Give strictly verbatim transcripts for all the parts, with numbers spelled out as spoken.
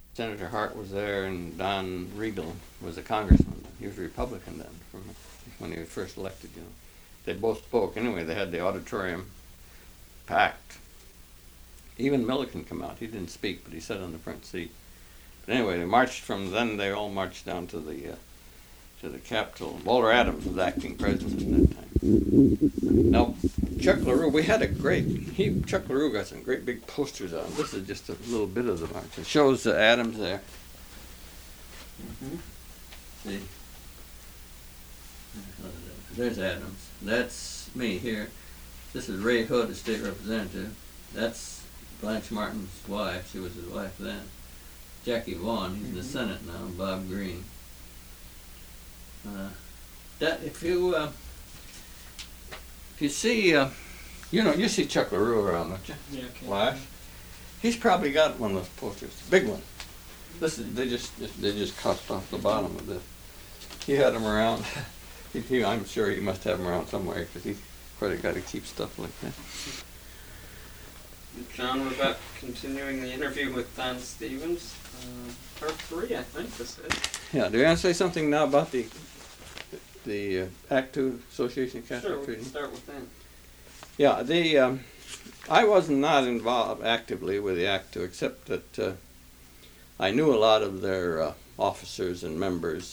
Senator Hart was there, and Don Regal was a congressman. He was a Republican then, from when he was first elected. You know, they both spoke. Anyway, they had the auditorium packed. Even Milliken come out. He didn't speak, but he sat on the front seat. But anyway, they marched from then. They all marched down to the uh, to the Capitol. Walter Adams was acting president at that time. Now, Chuck LaRue, we had a great. He Chuck LaRue got some great big posters on. This is just a little bit of the march. It shows uh, Adams there. Mm-hmm. See, there's Adams. That's me here. This is Ray Hood, a state representative. That's Blanche Martin's wife. She was his wife then. Jackie Vaughn, he's in the Senate now. Bob Green. Uh, that if you uh, if you see, uh, you know, you see Chuck LaRue around, don't you? Yeah. Okay. Flash. He's probably got one of those posters, big one. This is they just they just cut off the bottom of this. He had them around. he, he, I'm sure he must have them around somewhere because he quite a guy to keep stuff like that. John, we're about continuing the interview with Don Stevens. Uh, part three, I think this is. Yeah. Do you want to say something now about the the uh, Act Two Association of Catholic Sure, we Trading? can start with that. Yeah. The um, I was not involved actively with the Act Two, except that uh, I knew a lot of their uh, officers and members,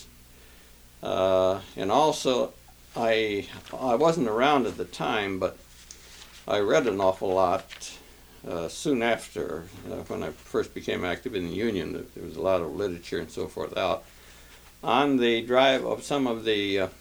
uh, and also I I wasn't around at the time, but I read an awful lot. Uh, soon after, uh, when I first became active in the Union, there was a lot of literature and so forth out on the drive of some of the uh,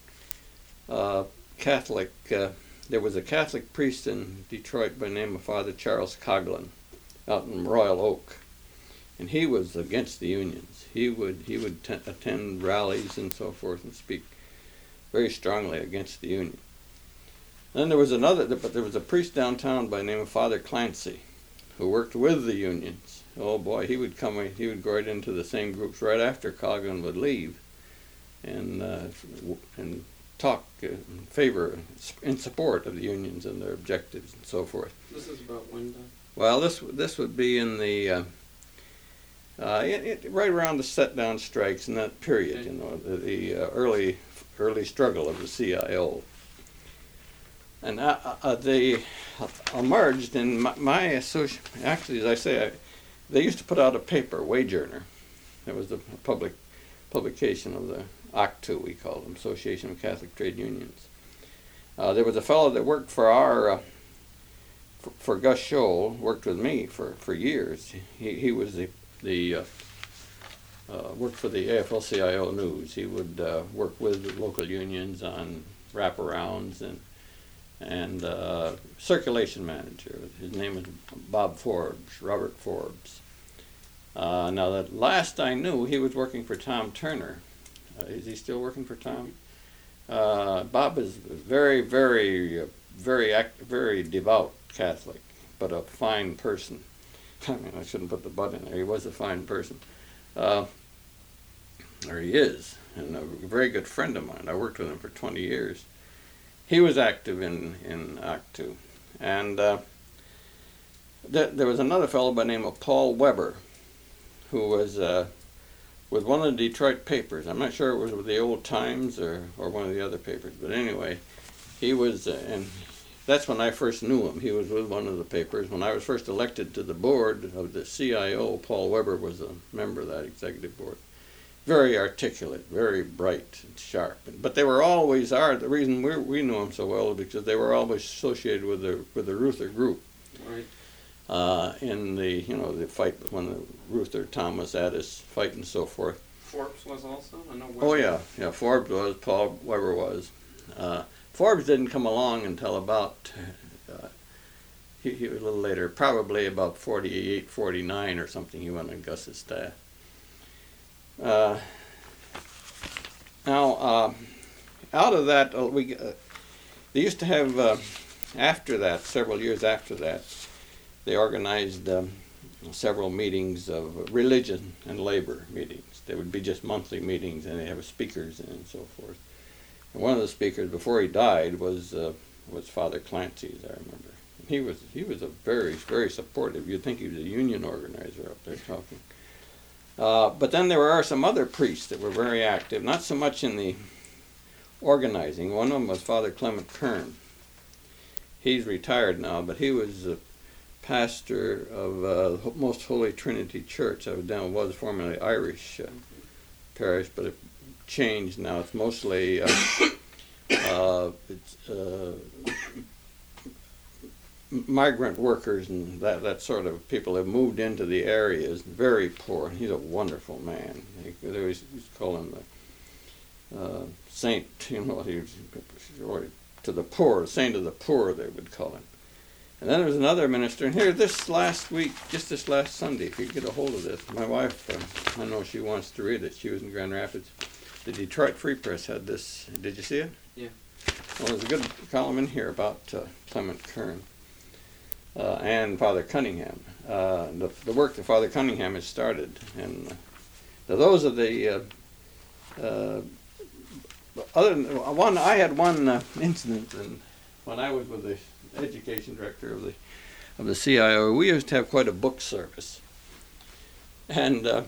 uh, Catholic. Uh, there was a Catholic priest in Detroit by the name of Father Charles Coughlin, out in Royal Oak, and he was against the unions. He would he would t- attend rallies and so forth and speak very strongly against the union. Then there was another, but there was a priest downtown by the name of Father Clancy, who worked with the unions. Oh boy, he would come, he would go right into the same groups right after Coughlin would leave, and uh, and talk in favor, in support of the unions and their objectives and so forth. This is about when, Don? Well, this this would be in the uh, uh, it, it, right around the set-down strikes in that period, okay. You know, the, the uh, early early struggle of the C I O. And uh, uh, they emerged in my, my association. Actually, as I say, I, they used to put out a paper, Wage Earner. It was the public publication of the A C T U, we called them, Association of Catholic Trade Unions. Uh, there was a fellow that worked for our, uh, for, for Gus Scholl, worked with me for, for years. He he was the the uh, uh, worked for the A F L C I O News. He would uh, work with the local unions on wraparounds and. and uh, circulation manager. His name is Bob Forbes, Robert Forbes. Uh, now, that last I knew, he was working for Tom Turner. Uh, is he still working for Tom? Uh, Bob is very, very, uh, very, act- very devout Catholic, but a fine person. I mean, I shouldn't put the but in there. He was a fine person. Uh, or he is, and a very good friend of mine. I worked with him for twenty years. He was active in, in A C T U. And uh, th- there was another fellow by the name of Paul Weber, who was uh, with one of the Detroit papers. I'm not sure it was with the Old Times or, or one of the other papers, but anyway, he was, uh, and that's when I first knew him. He was with one of the papers. When I was first elected to the board of the C I O, Paul Weber was a member of that executive board. Very articulate, very bright and sharp. But they were always are. The reason we we knew them so well is because they were always associated with the with the Ruther group. Right. Uh, in the you know the fight when the Ruther Thomas Addis fight and so forth. Forbes was also. I know. Weber. Oh yeah, yeah. Forbes was. Paul Weber was. Uh, Forbes didn't come along until about. Uh, he, he was a little later, probably about forty-eight, forty-nine or something. He went on Gus's staff. Uh, now, uh, out of that, uh, we uh, they used to have, uh, after that, several years after that, they organized um, several meetings of religion and labor meetings. They would be just monthly meetings, and they have speakers and so forth. And one of the speakers, before he died, was uh, was Father Clancy, as I remember. He was he was a very, very supportive. You'd think he was a union organizer up there talking. Uh, but then there are some other priests that were very active, not so much in the organizing. One of them was Father Clement Kern. He's retired now, but he was a pastor of uh, Most Holy Trinity Church. I was down, was formerly Irish uh, parish, but it changed now. It's mostly uh, uh, it's, uh, migrant workers and that, that sort of people have moved into the areas, very poor. He's a wonderful man. They, they always used to call him the uh, saint, you know, he was really to the poor, saint of the poor, they would call him. And then there was another minister, and here this last week, just this last Sunday, if you get a hold of this, my wife, uh, I know she wants to read it. She was in Grand Rapids. The Detroit Free Press had this. Did you see it? Yeah. Well, there's a good column in here about uh, Clement Kern. Uh, and Father Cunningham, uh, the, the work that Father Cunningham has started. And uh, those are the, uh, uh, other than, one, I had one uh, incident in, when I was with the education director of the, of the C I O. We used to have quite a book service. And uh,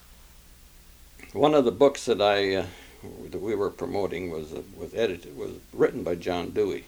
one of the books that I, uh, that we were promoting was, uh, was edited, was written by John Dewey.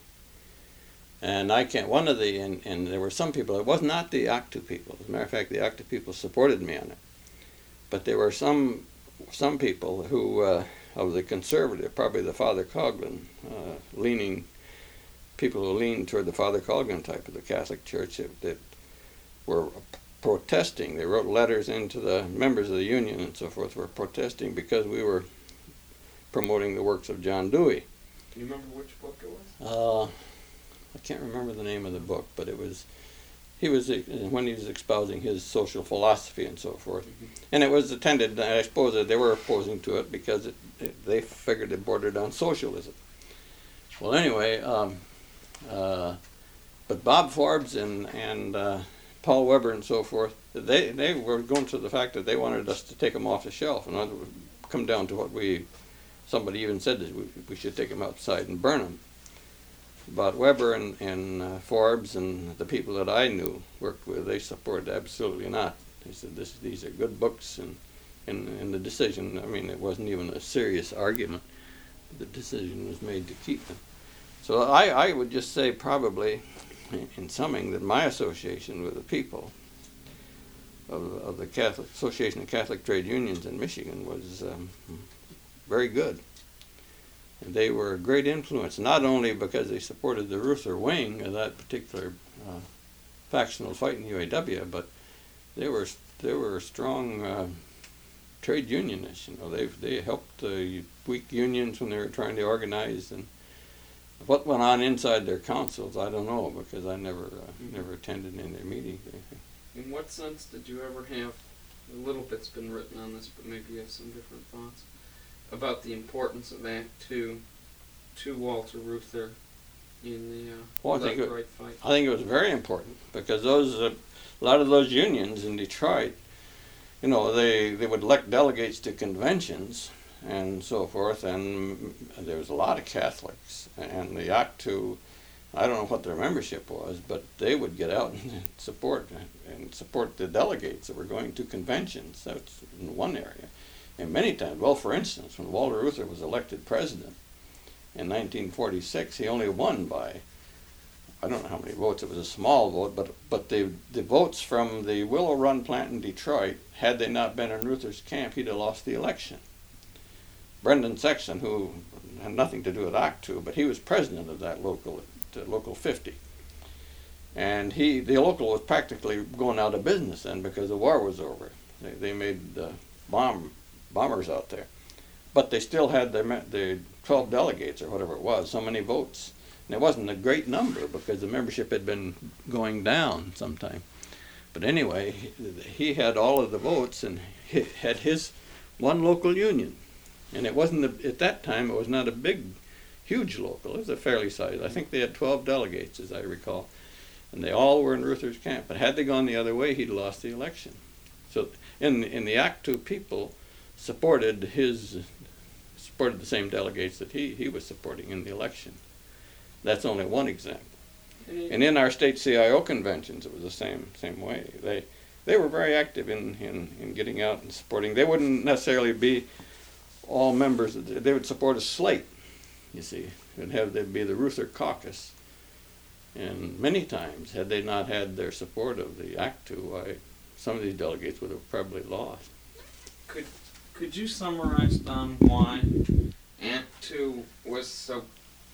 And I can't, one of the, and, and there were some people, it was not the Actu people. As a matter of fact, the Actu people supported me on it. But there were some some people who, uh, of the conservative, probably the Father Coughlin, uh, leaning, people who leaned toward the Father Coughlin type of the Catholic Church that, that were protesting. They wrote letters into the members of the Union and so forth, were protesting because we were promoting the works of John Dewey. Do you remember which book it was? Uh, I can't remember the name of the book, but it was, he was, when he was espousing his social philosophy and so forth. Mm-hmm. And it was attended, I suppose that they were opposing to it because it, it, they figured it bordered on socialism. Well, anyway, um, uh, but Bob Forbes and, and uh, Paul Weber and so forth, they, they were going to the fact that they wanted us to take them off the shelf. And it would come down to what we, somebody even said that we, we should take them outside and burn them. But Weber and, and uh, Forbes and the people that I knew worked with, they supported absolutely not. They said this, these are good books, and, and and the decision, I mean, it wasn't even a serious argument. The decision was made to keep them. So I, I would just say probably, in, in summing, that my association with the people of, of the Catholic Association of Catholic Trade Unions in Michigan was um, very good. And they were a great influence, not only because they supported the Reuther wing of that particular uh, factional fight in U A W, but they were they were strong uh, trade unionists. You know, they they helped the weak unions when they were trying to organize. And what went on inside their councils, I don't know, because I never uh, never attended in their meetings. In what sense did you ever have? A little bit's been written on this, but maybe you have some different thoughts about the importance of Act Two to Walter Reuther in the uh, well, I think it, right fight. I think it was very important because those uh, a lot of those unions in Detroit, you know, they they would elect delegates to conventions and so forth, and there was a lot of Catholics, and the Act Two, I don't know what their membership was, but they would get out and support and support the delegates that were going to conventions. That's in one area. And many times, well, for instance, when Walter Reuther was elected president in nineteen forty-six, he only won by, I don't know how many votes, it was a small vote, but but the, the votes from the Willow Run plant in Detroit, had they not been in Reuther's camp, he'd have lost the election. Brendan Sexton, who had nothing to do with Act Two, but he was president of that local, uh, Local fifty. And he, the local was practically going out of business then because the war was over. They, they made uh, bomb bombers out there, but they still had their the twelve delegates or whatever it was, so many votes, and it wasn't a great number because the membership had been going down sometime. But anyway, he, he had all of the votes and he had his one local union, and it wasn't a, at that time it was not a big, huge local. It was a fairly sized. I think they had twelve delegates, as I recall, and they all were in Reuther's camp. But had they gone the other way, he'd lost the election. So in in the Act Two people supported his supported the same delegates that he, he was supporting in the election. That's only one example. And in our state C I O conventions, it was the same same way. They they were very active in, in, in getting out and supporting. They wouldn't necessarily be all members. They would support a slate, you see, and have there be the Ruther Caucus. And many times, had they not had their support of the Act Two, why, some of these delegates would have probably lost. Could could you summarize, Don, why Act Two was so,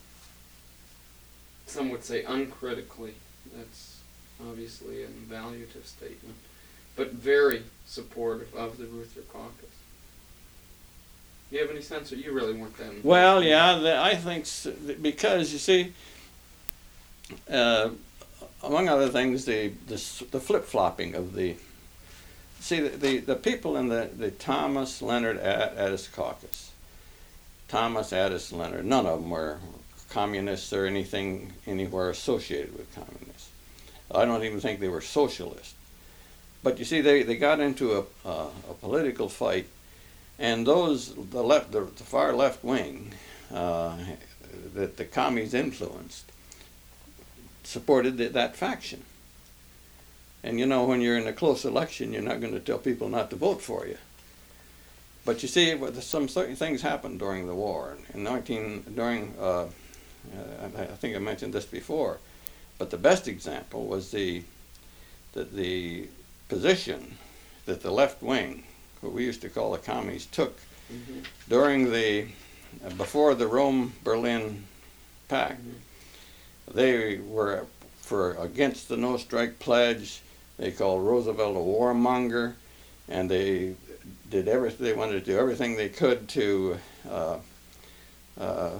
some would say uncritically, that's obviously an evaluative statement, but very supportive of the Ruther Caucus? You have any sense, or you really weren't that involved? Well, yeah, the, I think s because, you see, uh, among other things, the, the, the flip-flopping of the, see, the, the, the people in the, the Thomas Leonard Addis Caucus, Thomas Addis Leonard, none of them were communists or anything anywhere associated with communists. I don't even think they were socialists. But you see, they, they got into a, a, a political fight, and those, the left, the, the far left wing uh, that the commies influenced, supported the, that faction. And you know, when you're in a close election, you're not going to tell people not to vote for you. But you see, some certain things happened during the war. In nineteen, during, uh, I think I mentioned this before, but the best example was the, the, the position that the left wing, what we used to call the commies, took mm-hmm. during the, uh, before the Rome-Berlin Pact. Mm-hmm. They were for against the no-strike pledge. They called Roosevelt a warmonger, and they did everything. They wanted to do everything they could to, uh, uh,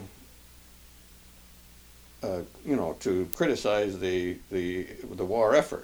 uh, you know, to criticize the the the war effort.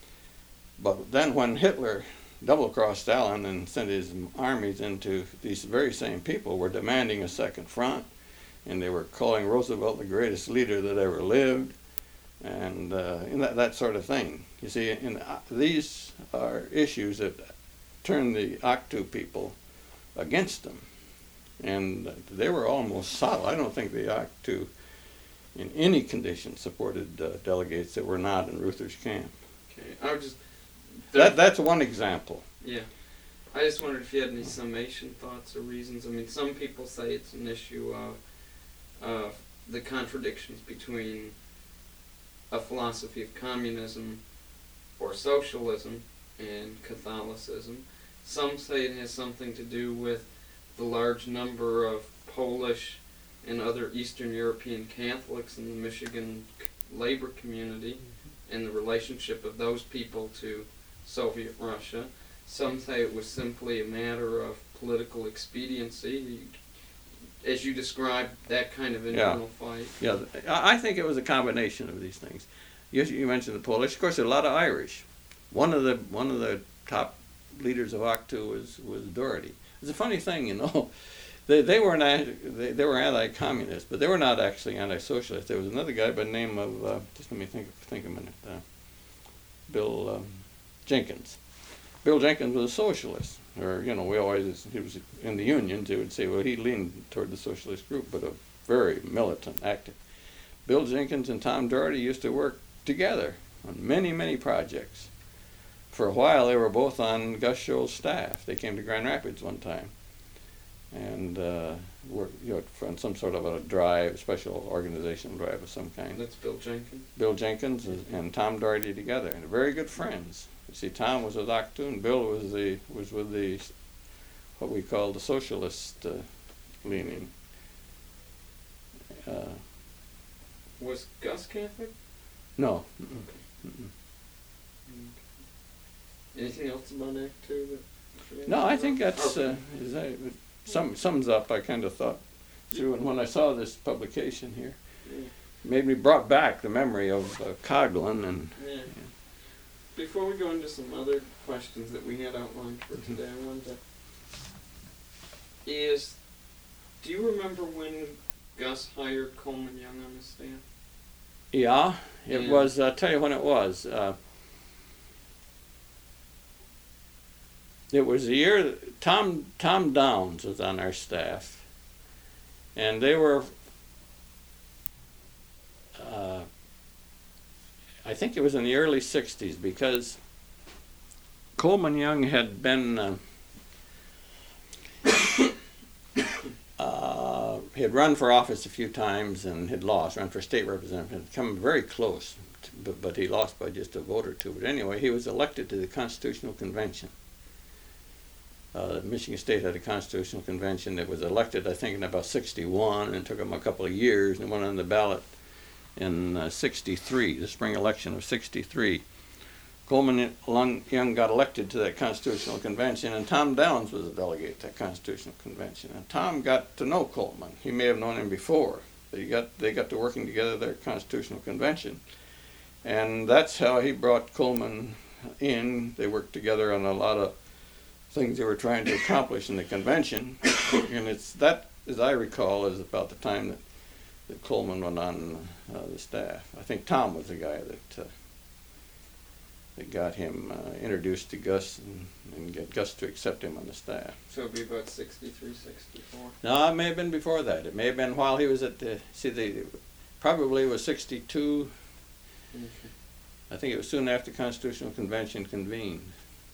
But then, when Hitler double-crossed Stalin and sent his armies into, these very same people were demanding a second front, and they were calling Roosevelt the greatest leader that ever lived, and, uh, and that, that sort of thing. You see, in, uh, these are issues that turn the Act Two people against them, and they were almost solid. I don't think the Act Two, in any condition, supported uh, delegates that were not in Ruther's camp. Okay, I would just... That, that's one example. Yeah. I just wondered if you had any summation thoughts or reasons. I mean, some people say it's an issue of uh, the contradictions between a philosophy of communism or socialism and Catholicism. Some say it has something to do with the large number of Polish and other Eastern European Catholics in the Michigan labor community and the relationship of those people to Soviet Russia. Some say it was simply a matter of political expediency, as you described, that kind of internal yeah. fight. Yeah, I think it was a combination of these things. You, you mentioned the Polish. Of course, there are a lot of Irish. One of the one of the top leaders of Act Two was was Doherty. It's a funny thing, you know. They they were not they, they were anti-communist, but they were not actually anti-socialist. There was another guy by the name of uh, just let me think think a minute. Uh, Bill um, Jenkins. Bill Jenkins was a socialist, or you know, we always he was in the unions. They would say, well, he leaned toward the socialist group, but a very militant, active. Bill Jenkins and Tom Doherty used to work together on many, many projects. For a while, they were both on Gus Scholl's staff. They came to Grand Rapids one time, and uh, worked, you know, on some sort of a drive, special organizational drive of some kind. That's Bill Jenkins. Bill Jenkins and Tom Doherty together, and very good friends. You see, Tom was with Act Two, and Bill was the was with the what we call the socialist uh, leaning. Uh, was Gus Catholic? No. Okay. Mm-mm. Anything else about Act Two? That no, I think that's okay. uh, is that, it sum, sums up. I kind of thought through, and when I saw this publication here, yeah. made me brought back the memory of uh, Coghlan and. Yeah. yeah. Before we go into some other questions that we had outlined for today, I wanted to is, do you remember when Gus hired Coleman Young on his staff? Yeah, it yeah. was. I'll tell you when it was. Uh, it was the year that Tom Tom Downs was on our staff, and they were. Uh, I think it was in the early sixties, because Coleman Young had been, uh, uh, he had run for office a few times and had lost, run for state representative, had come very close, to, but, but he lost by just a vote or two. But anyway, he was elected to the Constitutional Convention. Uh, Michigan State had a constitutional convention that was elected, I think, in about sixty-one, and it took them a couple of years, and went on the ballot in uh, sixty-three, the spring election of sixty-three. Coleman Young got elected to that constitutional convention, and Tom Downs was a delegate at that constitutional convention. And Tom got to know Coleman. He may have known him before. They got, they got to working together at their constitutional convention. And that's how he brought Coleman in. They worked together on a lot of things they were trying to accomplish in the convention. And it's that, as I recall, is about the time that, that Coleman went on uh, the staff. I think Tom was the guy that uh, that got him uh, introduced to Gus and, and get Gus to accept him on the staff. So it'd be about sixty-three, sixty-four? No, it may have been before that. It may have been while he was at the, see, the, probably was sixty-two. Okay. I think it was soon after the Constitutional Convention convened.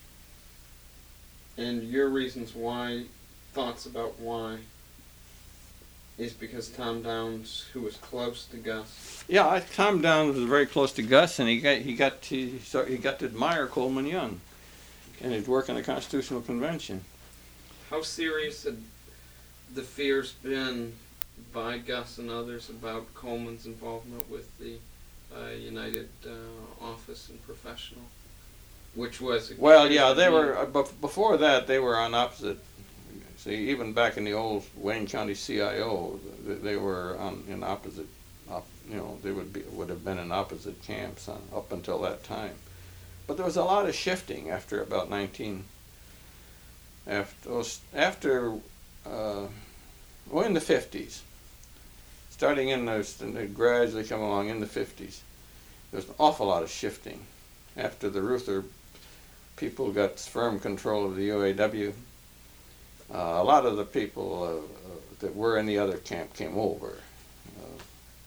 And your reasons why, thoughts about why, is because Tom Downs, who was close to Gus. Yeah, I, Tom Downs was very close to Gus, and he got he got to so he got to admire Coleman Young, and his work in the Constitutional Convention. How serious had the fears been by Gus and others about Coleman's involvement with the uh, United uh, Office and Professional, which was well, yeah, they were. Uh, bef- before that, they were on opposite. See, even back in the old Wayne County C I O, they, they were on in opposite. Op, you know, they would be would have been in opposite camps on, up until that time. But there was a lot of shifting after about nineteen. After after, uh, well, in the fifties. Starting in those, and they gradually come along in the fifties. There was an awful lot of shifting. After the Reuther people got firm control of the U A W, uh, a lot of the people uh, uh, that were in the other camp came over. Uh,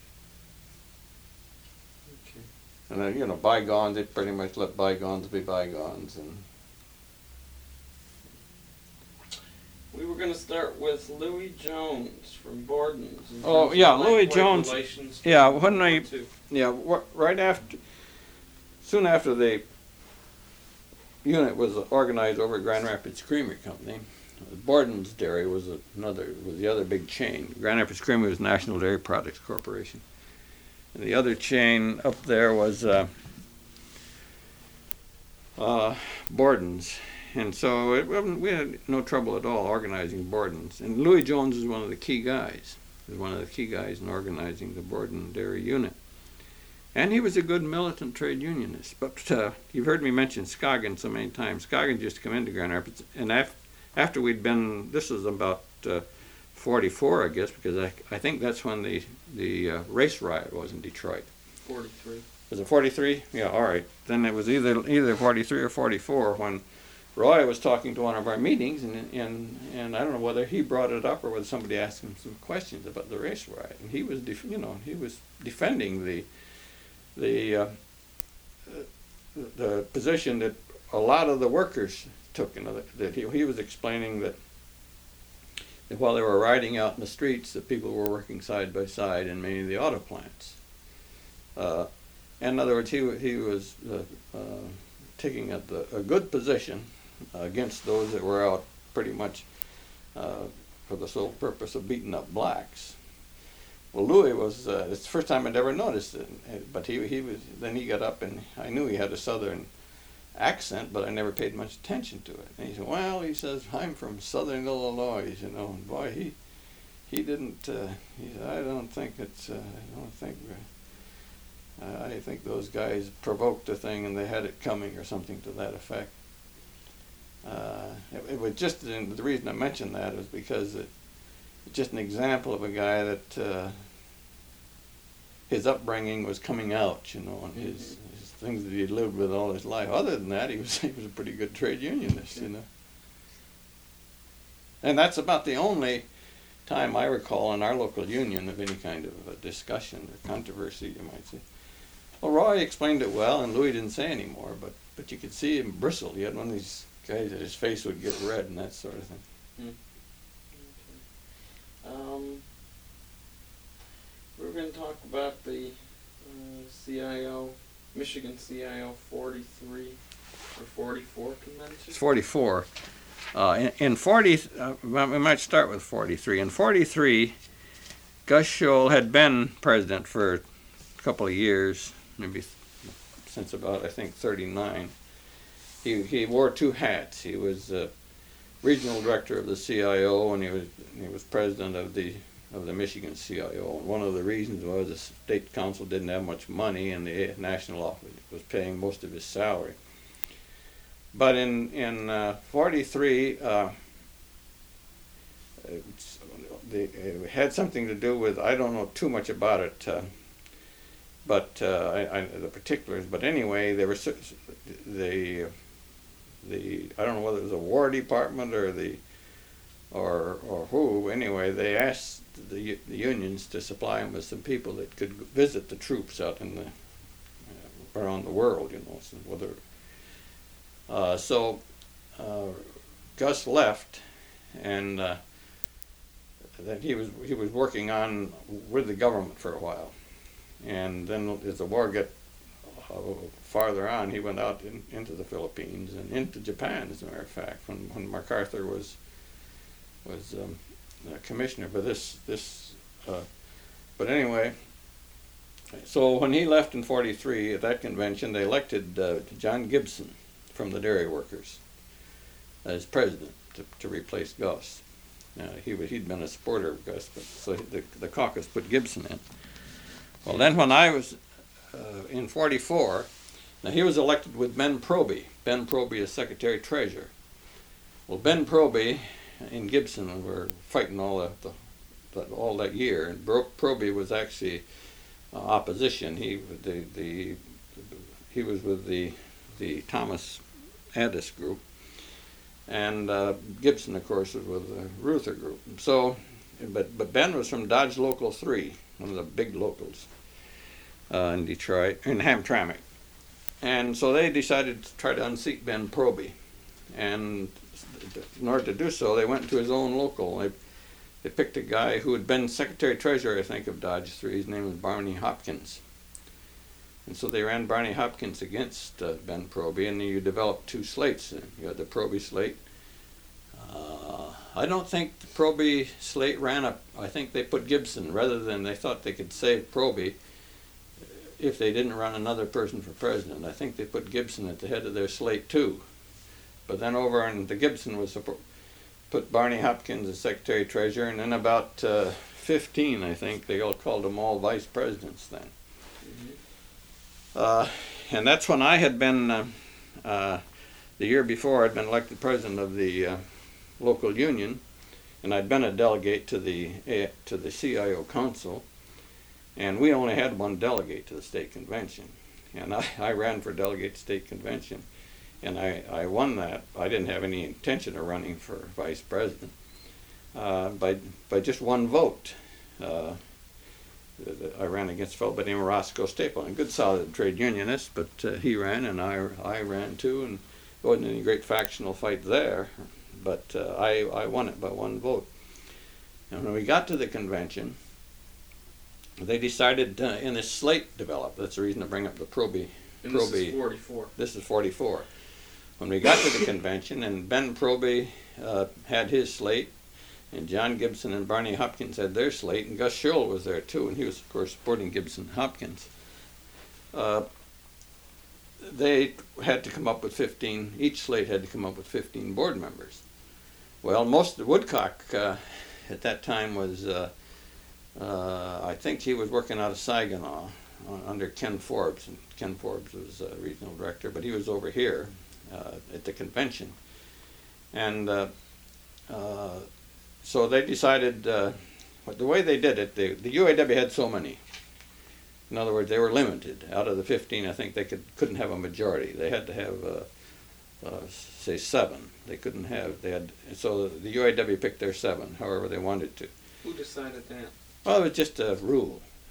Okay. and then, you know, bygones, they pretty much let bygones be bygones. And We were going to start with Louis Jones from Borden's. in Oh, terms of yeah, light Louis weight Jones. relations Yeah, to when I- two. yeah, wh- right after, soon after the unit was organized over at Grand Rapids Creamery Company, Borden's Dairy was another was the other big chain. Grand Rapids Creamery was National Dairy Products Corporation, and the other chain up there was uh, uh, Borden's. And so it, we had no trouble at all organizing Borden's. And Louis Jones is one of the key guys. He was one of the key guys in organizing the Borden Dairy unit. And he was a good militant trade unionist. But uh, you've heard me mention Scoggin so many times. Scoggin used to come into Grand Rapids. And af- after we'd been, this was about uh, forty-four, I guess, because I, I think that's when the, the uh, race riot was in Detroit. forty-three. Was it forty-three? Yeah, all right. Then it was either either forty-three or forty-four when Roy was talking to one of our meetings, and and and I don't know whether he brought it up or whether somebody asked him some questions about the race riot, and he was, def- you know, he was defending the the uh, the position that a lot of the workers took. You know, that, that he he was explaining that, that while they were riding out in the streets, that people were working side by side in many of the auto plants. Uh, in other words, he wa- he was uh, uh, taking a, a good position Uh, against those that were out pretty much uh, for the sole purpose of beating up blacks. Well, Louis was, uh, it's the first time I'd ever noticed it, but he he was, then he got up and I knew he had a southern accent, but I never paid much attention to it. And he said, well, he says, I'm from southern Illinois, you know, and boy, he he didn't, uh, he said, I don't think it's, uh, I don't think, uh, I think those guys provoked the thing and they had it coming or something to that effect. Uh, it, it was just, the reason I mentioned that is because it, it's just an example of a guy that uh, his upbringing was coming out, you know, and his, Mm-hmm. his things that he lived with all his life. Other than that, he was he was a pretty good trade unionist, you know. And that's about the only time I recall in our local union of any kind of a discussion or controversy, you might say. Well, Roy explained it well, and Louis didn't say any more, but but you could see him bristle. He had one of these guys that his face would get red and that sort of thing. Hmm. Okay. Um, we're going to talk about the uh, C I O, Michigan C I O forty-three or forty-four convention. It's forty-four. Uh, in, in forty, uh, we might start with forty-three. In forty-three, Gus Scholl had been president for a couple of years, maybe since about, I think, thirty-nine. He he wore two hats. He was uh, regional director of the C I O, and he was he was president of the of the Michigan C I O. And one of the reasons was the state council didn't have much money, and the national office was paying most of his salary. But in in uh, forty-three, uh, it's, they, it had something to do with, I don't know too much about it, uh, but uh, I, I, the particulars. But anyway, they were the the I don't know whether it was the War Department or the or or who. Anyway, they asked the the unions to supply them with some people that could visit the troops out in the uh, around the world. You know, so whether. Uh, so uh, Gus left, and uh, then he was he was working on with the government for a while, and then as the war got uh, farther on, he went out in, into the Philippines and into Japan, as a matter of fact, when when MacArthur was was um, a commissioner. But this this, uh, but anyway. So when he left in forty-three at that convention, they elected uh, John Gibson from the dairy workers as president to, to replace Gus. Now, he he'd been a supporter of Gus, but so the the caucus put Gibson in. Well, then when I was uh, in forty-four, now he was elected with Ben Proby. Ben Proby is Secretary Treasurer. Well, Ben Proby and Gibson were fighting all that the, the, all that year, and Bro, Proby was actually uh, opposition. He the the he was with the the Thomas Addis group, and uh, Gibson, of course, was with the Reuther group. So, but but Ben was from Dodge Local three, one of the big locals uh, in Detroit, in Hamtramck, and so they decided to try to unseat Ben Proby, and in order to do so, they went to his own local. They they picked a guy who had been Secretary Treasurer, I think, of Dodge three. His name was Barney Hopkins. And so they ran Barney Hopkins against uh, Ben Proby, and you developed two slates. You had the Proby slate. Uh, I don't think the Proby slate ran up. I think they put Gibson, rather than they thought they could save Proby if they didn't run another person for president. I think they put Gibson at the head of their slate too. But then over on the Gibson was put Barney Hopkins as Secretary Treasurer, and then about uh, fifteen, I think, they all called them all vice presidents then. Uh, and that's when I had been, uh, uh, the year before, I'd been elected president of the uh, local union, and I'd been a delegate to the uh, to the C I O council, and we only had one delegate to the state convention, and I, I ran for delegate to state convention, and I, I won that. I didn't have any intention of running for vice president, uh, by by just one vote. Uh, I ran against a fellow by the name of Roscoe Staple, a good solid trade unionist, but uh, he ran and I, I ran too, and there wasn't any great factional fight there, but uh, I, I won it by one vote. And when we got to the convention, they decided, uh, and this slate developed. That's the reason to bring up the Proby. And Proby. this is forty-four. This is forty-four. When we got to the convention, and Ben Proby uh, had his slate, and John Gibson and Barney Hopkins had their slate, and Gus Scholl was there too, and he was, of course, supporting Gibson and Hopkins. Uh, they had to come up with fifteen, each slate had to come up with fifteen board members. Well, most of Woodcock uh, at that time was, uh, uh, I think he was working out of Saginaw uh, under Ken Forbes, and Ken Forbes was uh, regional director, but he was over here uh, at the convention. And uh, uh, So they decided, uh, the way they did it, the, the U A W had so many. In other words, they were limited. Out of the fifteen, I think they could, couldn't have a majority. They had to have, uh, uh, say, seven. They couldn't have, they had, so the U A W picked their seven, however they wanted to. Who decided that? Well, it was just a rule.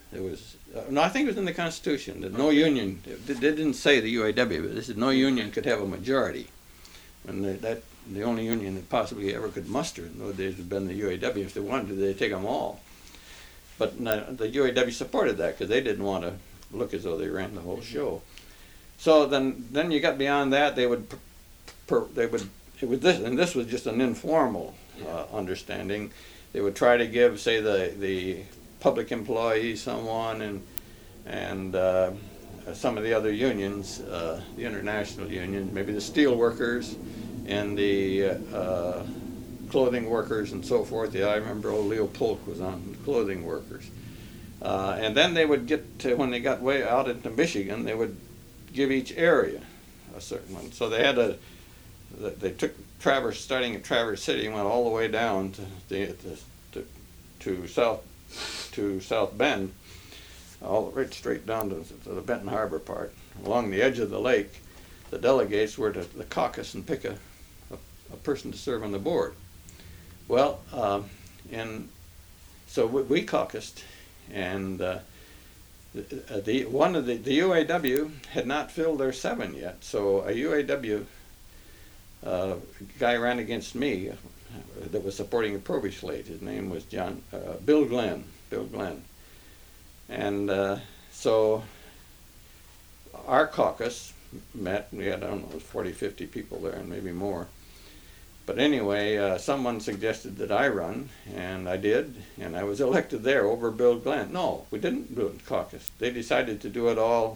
There was uh, no, I think it was in the Constitution that no union. They didn't say the U A W, but they said no union could have a majority. And the, that the only union that possibly ever could muster in those days had been the U A W. If they wanted to, they'd take them all. But no, the U A W supported that because they didn't want to look as though they ran the whole show. So then, then you got beyond that. They would, per, they would. It was this, and this was just an informal uh, understanding. They would try to give, say, the the public employees someone, and and uh, some of the other unions, uh, the international union, maybe the steel workers, and the uh, clothing workers, and so forth. Yeah, I remember old Leo Polk was on clothing workers, uh, and then they would get to, when they got way out into Michigan, they would give each area a certain one. So they had a, they took Traverse, starting at Traverse City, and went all the way down to the to, to south to South Bend, all right straight down to, to the Benton Harbor part. Along the edge of the lake, the delegates were to the caucus and pick a a, a person to serve on the board. Well, uh, and so we, we caucused, and uh, the, the one of the the U A W had not filled their seven yet, so a U A W uh, guy ran against me uh, that was supporting a Proby slate. His name was John uh, Bill Glenn. Bill Glenn, and uh, so our caucus met. We had, I don't know, it was forty, fifty people there, and maybe more. But anyway, uh, someone suggested that I run, and I did, and I was elected there over Bill Glenn. No, we didn't do it in caucus. They decided to do it all.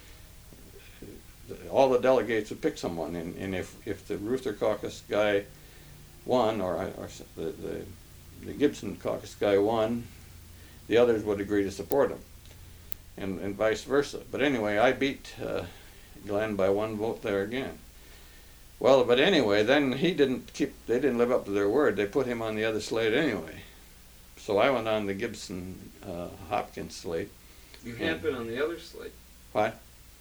All the delegates would pick someone, and, and if, if the Ruther caucus guy won, or, or the, the, the Gibson caucus guy won, the others would agree to support him, and, and vice versa. But anyway, I beat uh, Glenn by one vote there again. Well, but anyway, then he didn't keep, they didn't live up to their word. They put him on the other slate anyway. So I went on the Gibson uh, Hopkins slate. You had been on the other slate. What?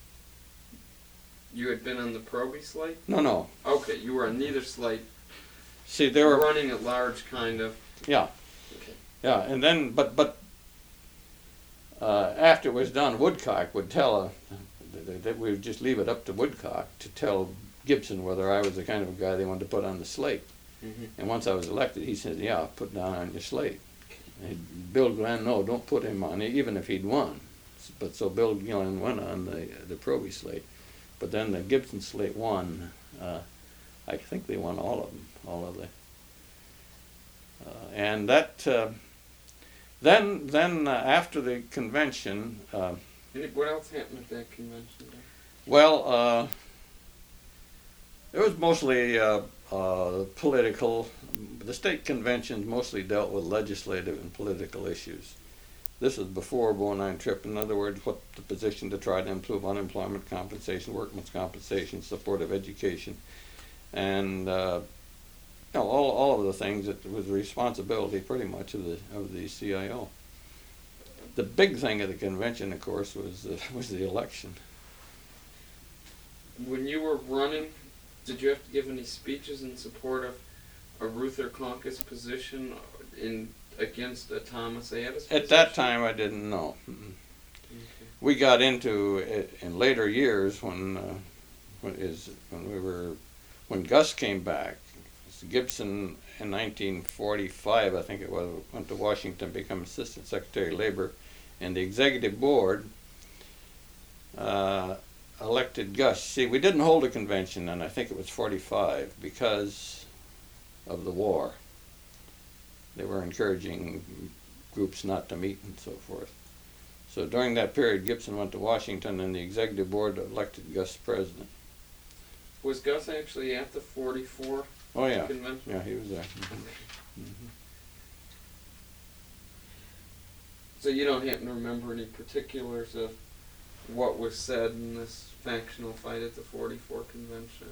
You had been on the Proby slate? No, no. Okay, you were on neither slate. See, they were running at large, kind of. Yeah. Okay. Yeah, and then, but, but uh, after it was done, Woodcock would tell, uh, that we would just leave it up to Woodcock to tell Gibson whether I was the kind of guy they wanted to put on the slate. Mm-hmm. And once I was elected, he said, yeah, put down on your slate. And Bill Glenn, no, don't put him on, even if he'd won. But so Bill Glenn went on the the Proby slate. But then the Gibson slate won. Uh, I think they won all of them, all of the. Uh, and that, uh, then then uh, after the convention. Uh, what else happened at that convention? Well, uh, it was mostly uh, uh, political. The state conventions mostly dealt with legislative and political issues. This was before Bo nine trip. In other words, what the position to try to improve unemployment compensation, workman's compensation, support of education, and uh, you know, all all of the things that was the responsibility pretty much of the of the C I O. The big thing of the convention, of course, was the, was the election. When you were running, did you have to give any speeches in support of a Ruther caucus position in against a Thomas Addis position? At that time, I didn't know. Mm-mm. Okay. We got into it in later years when uh, when is when we were when Gus came back. Gibson in nineteen forty-five, I think it was, went to Washington to become Assistant Secretary of Labor, and the executive board uh, elected Gus. See, we didn't hold a convention, and I think it was forty-five because of the war. They were encouraging groups not to meet and so forth. So during that period, Gibson went to Washington, and the executive board elected Gus president. Was Gus actually at the forty-four Oh yeah, convention? yeah, he was there. Mm-hmm. Mm-hmm. So you don't happen to remember any particulars of what was said in this factional fight at the forty-four convention?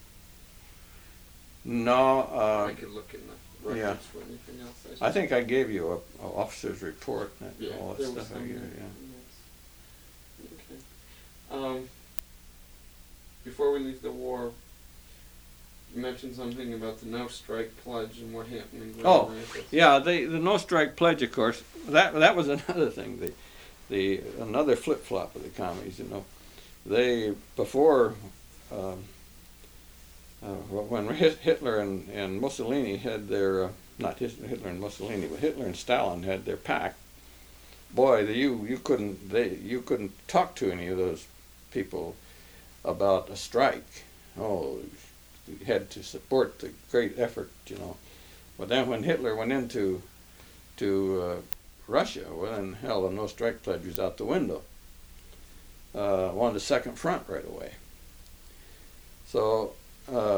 No, uh, I could look in the records yeah. for anything else. I think I gave you a, a officer's report and Yeah, all that there was stuff. some I gave, there. yeah. Okay. Um, before we leave the war, you mentioned something about the no strike pledge and what happened in Grand Oh, Rapids. yeah, the the no strike pledge, of course. That that was another thing. The the another flip-flop of the commies, you know. They, before, um, uh, when Hitler and, and Mussolini had their, uh, not Hitler and Mussolini, but Hitler and Stalin had their pact, boy, the, you, you couldn't, they, you couldn't talk to any of those people about a strike. Oh, you had to support the great effort, you know. But then when Hitler went into to uh, Russia, well, then hell, the no strike pledge was out the window. Uh, wanted a second front right away. So, uh,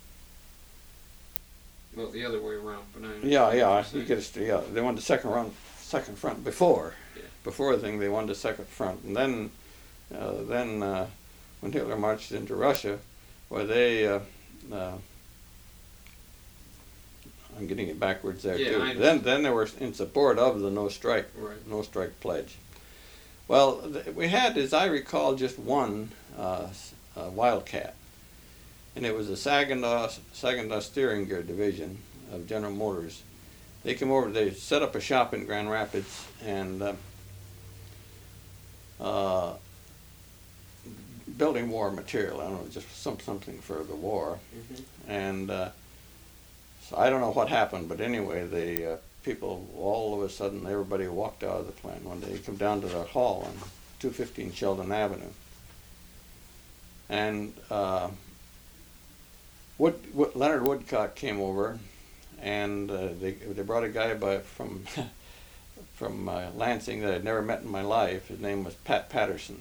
well, the other way around, but I yeah, yeah, you get a, yeah, they wanted a second run, second front before, yeah. before the thing they wanted a second front, and then, uh, then uh, when Hitler marched into Russia, well, they. Uh, uh, I'm getting it backwards there yeah, too. I Then, then they were in support of the no strike, right. no strike pledge. Well, th we had, as I recall, just one uh, uh, Wildcat, and it was the Saginaw, Saginaw Steering Gear Division of General Motors. They came over. They set up a shop in Grand Rapids and uh, uh, building war material. I don't know, just some something for the war, Mm-hmm. and. Uh, So I don't know what happened, but anyway, the uh, people, all of a sudden, everybody walked out of the plant one day. They come down to the hall on two fifteen Sheldon Avenue. And uh, Wood, Wood, Leonard Woodcock came over, and uh, they, they brought a guy by from, from uh, Lansing that I'd never met in my life. His name was Pat Patterson.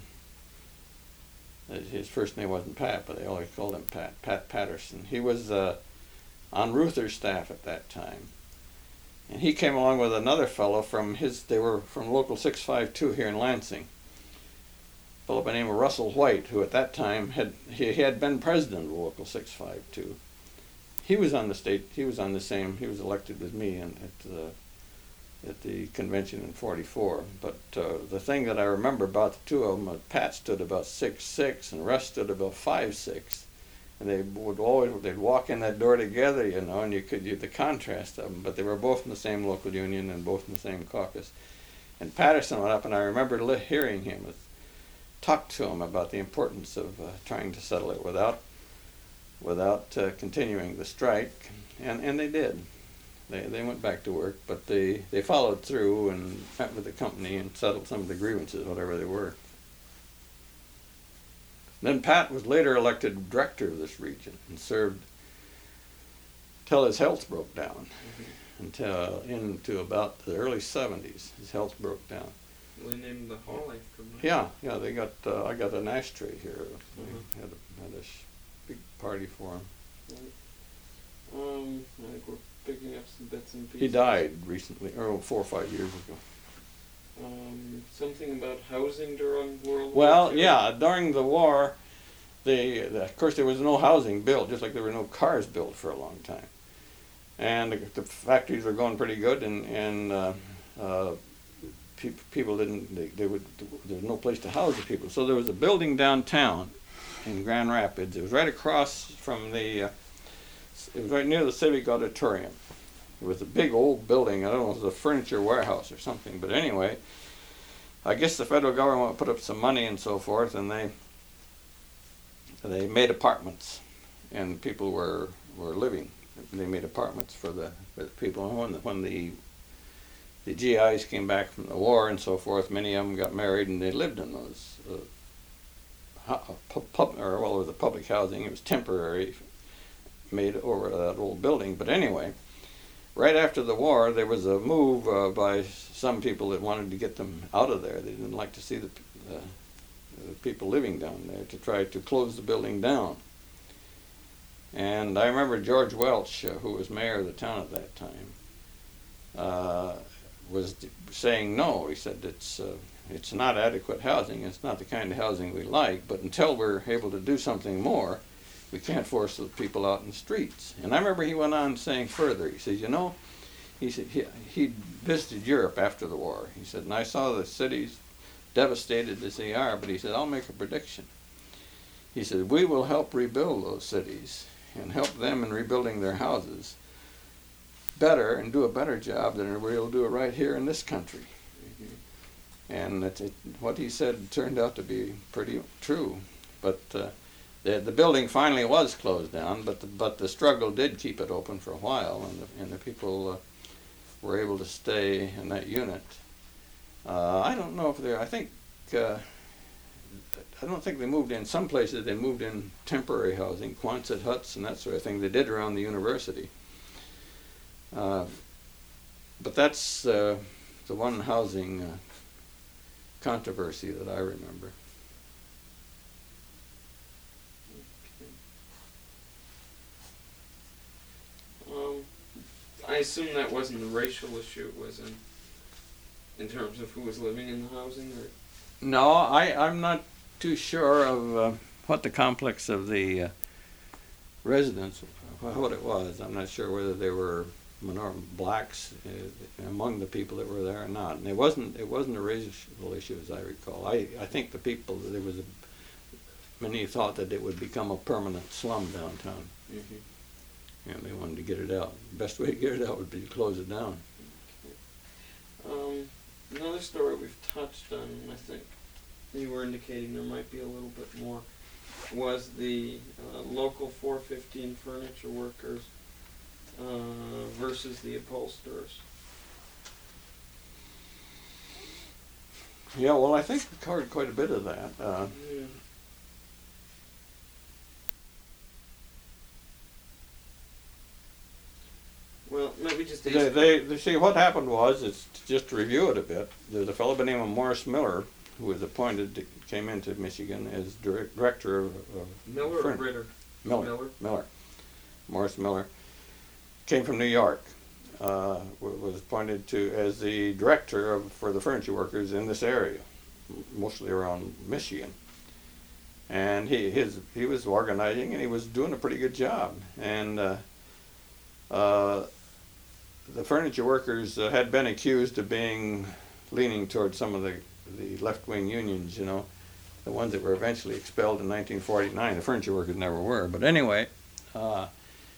His first name wasn't Pat, but they always called him Pat, Pat Patterson. He was... Uh, on Ruther's staff at that time. And he came along with another fellow from his, they were from Local six five two here in Lansing. A fellow by the name of Russell White, who at that time had, he had been president of Local six five two. He was on the state, he was on the same, he was elected with me in, at, the, at the convention in forty-four. But uh, the thing that I remember about the two of them, uh, Pat stood about six six and Russ stood about five six. And they would always, they'd walk in that door together, you know, and you could, you, the contrast of them, but they were both in the same local union and both in the same caucus. And Patterson went up, and I remember li- hearing him uh, talk to him about the importance of uh, trying to settle it without, without uh, continuing the strike, and, and they did. They, they went back to work, but they, they followed through and met with the company and settled some of the grievances, whatever they were. Then Pat was later elected director of this region and served till his health broke down. Mm-hmm. Until into about the early seventies, his health broke down. They named the hall after him. Yeah, yeah. They got. Uh, I got an ashtray here. Mm-hmm. They had a, had a sh- big party for him. Right. Um, I think we're picking up some bits and pieces. He died recently, or four or five years ago. Um, something about housing during World War Well, Two? yeah, during the war, they, the, of course there was no housing built, just like there were no cars built for a long time. And the, the factories were going pretty good, and, and uh, uh, pe- people didn't, they, they would, there was no place to house the people. So there was a building downtown in Grand Rapids. It was right across from the, uh, it was right near the Civic Auditorium. It was a big old building. I don't know, it was a furniture warehouse or something. But anyway, I guess the federal government put up some money and so forth, and they they made apartments, and people were were living. They made apartments for the, for the people. And when the, when the the G Is came back from the war and so forth, many of them got married, and they lived in those uh, pub, pub, or well, it was a public housing. It was temporary, made over that old building. But anyway. Right after the war, there was a move uh, by some people that wanted to get them out of there. They didn't like to see the, uh, the people living down there, to try to close the building down. And I remember George Welch, uh, who was mayor of the town at that time, uh, was d- saying no. He said it's uh, it's not adequate housing. It's not the kind of housing we like. But until we're able to do something more, we can't force the people out in the streets. And I remember he went on saying further, he says, you know, he said he, he visited Europe after the war. He said, and I saw the cities devastated as they are, but he said, I'll make a prediction. He said, we will help rebuild those cities and help them in rebuilding their houses better and do a better job than we're able to do it right here in this country. Mm-hmm. And it, it, what he said turned out to be pretty true. But uh, the, the building finally was closed down, but the, but the struggle did keep it open for a while, and the, and the people uh, were able to stay in that unit. Uh, I don't know if they're, I think, uh, I don't think they moved in. Some places they moved in temporary housing, Quonset huts and that sort of thing. They did around the university. Uh, but that's uh, the one housing uh, controversy that I remember. Okay. Um, I assume that wasn't a racial issue. It was in, in terms of who was living in the housing, or? No, I, I'm not too sure of uh, what the complex of the uh, residents, what it was. I'm not sure whether they were minor blacks uh, among the people that were there or not. And it wasn't it wasn't a racial issue, as I recall. I, I think the people, there was a, many thought that it would become a permanent slum downtown. Mm-hmm. And they wanted to get it out. The best way to get it out would be to close it down. Okay. Um, another story we've touched on, I think you were indicating there might be a little bit more, was the uh, local four fifteen furniture workers uh, versus the upholsterers. Yeah, well, I think we covered quite a bit of that. Uh, yeah. Well, maybe just they, they, they see what happened was, it's just to review it a bit. There's a fellow by the name of Morris Miller who was appointed, to, came into Michigan as direct, director of, of Miller or Ritter? Miller. Miller. Miller. Morris Miller came from New York. Uh, was appointed to as the director of for the furniture workers in this area, mostly around Michigan. And he his he was organizing, and he was doing a pretty good job. And uh, uh, the furniture workers uh, had been accused of being leaning toward some of the the left-wing unions, you know, the ones that were eventually expelled in nineteen forty-nine. The furniture workers never were, but anyway. Uh,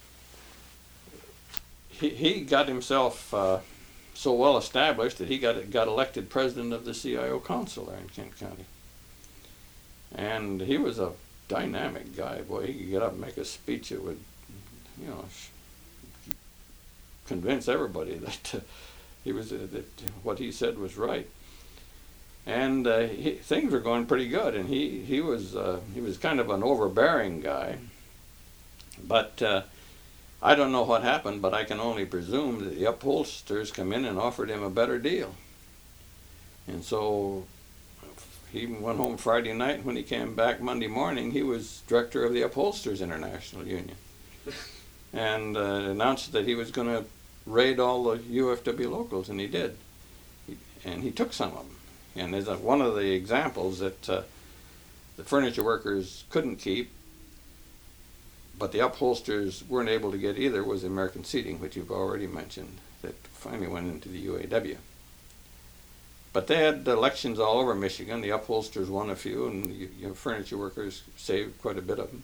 He, he got himself uh, so well established that he got got elected president of the C I O Council there in Kent County. And he was a dynamic guy. Boy, he could get up and make a speech that would, you know, convince everybody that uh, he was uh, that what he said was right. And uh, he, things were going pretty good. And he he was uh, he was kind of an overbearing guy, but. Uh, I don't know what happened, but I can only presume that the upholsterers come in and offered him a better deal. And so he went home Friday night, and when he came back Monday morning, he was director of the Upholsterers International Union. And uh, announced that he was going to raid all the U F W locals, and he did. He, and he took some of them. And as a, one of the examples that uh, the furniture workers couldn't keep, but the upholsterers weren't able to get either, was American Seating, which you've already mentioned, that finally went into the U A W. But they had elections all over Michigan. The upholsterers won a few, and the you know, furniture workers saved quite a bit of them.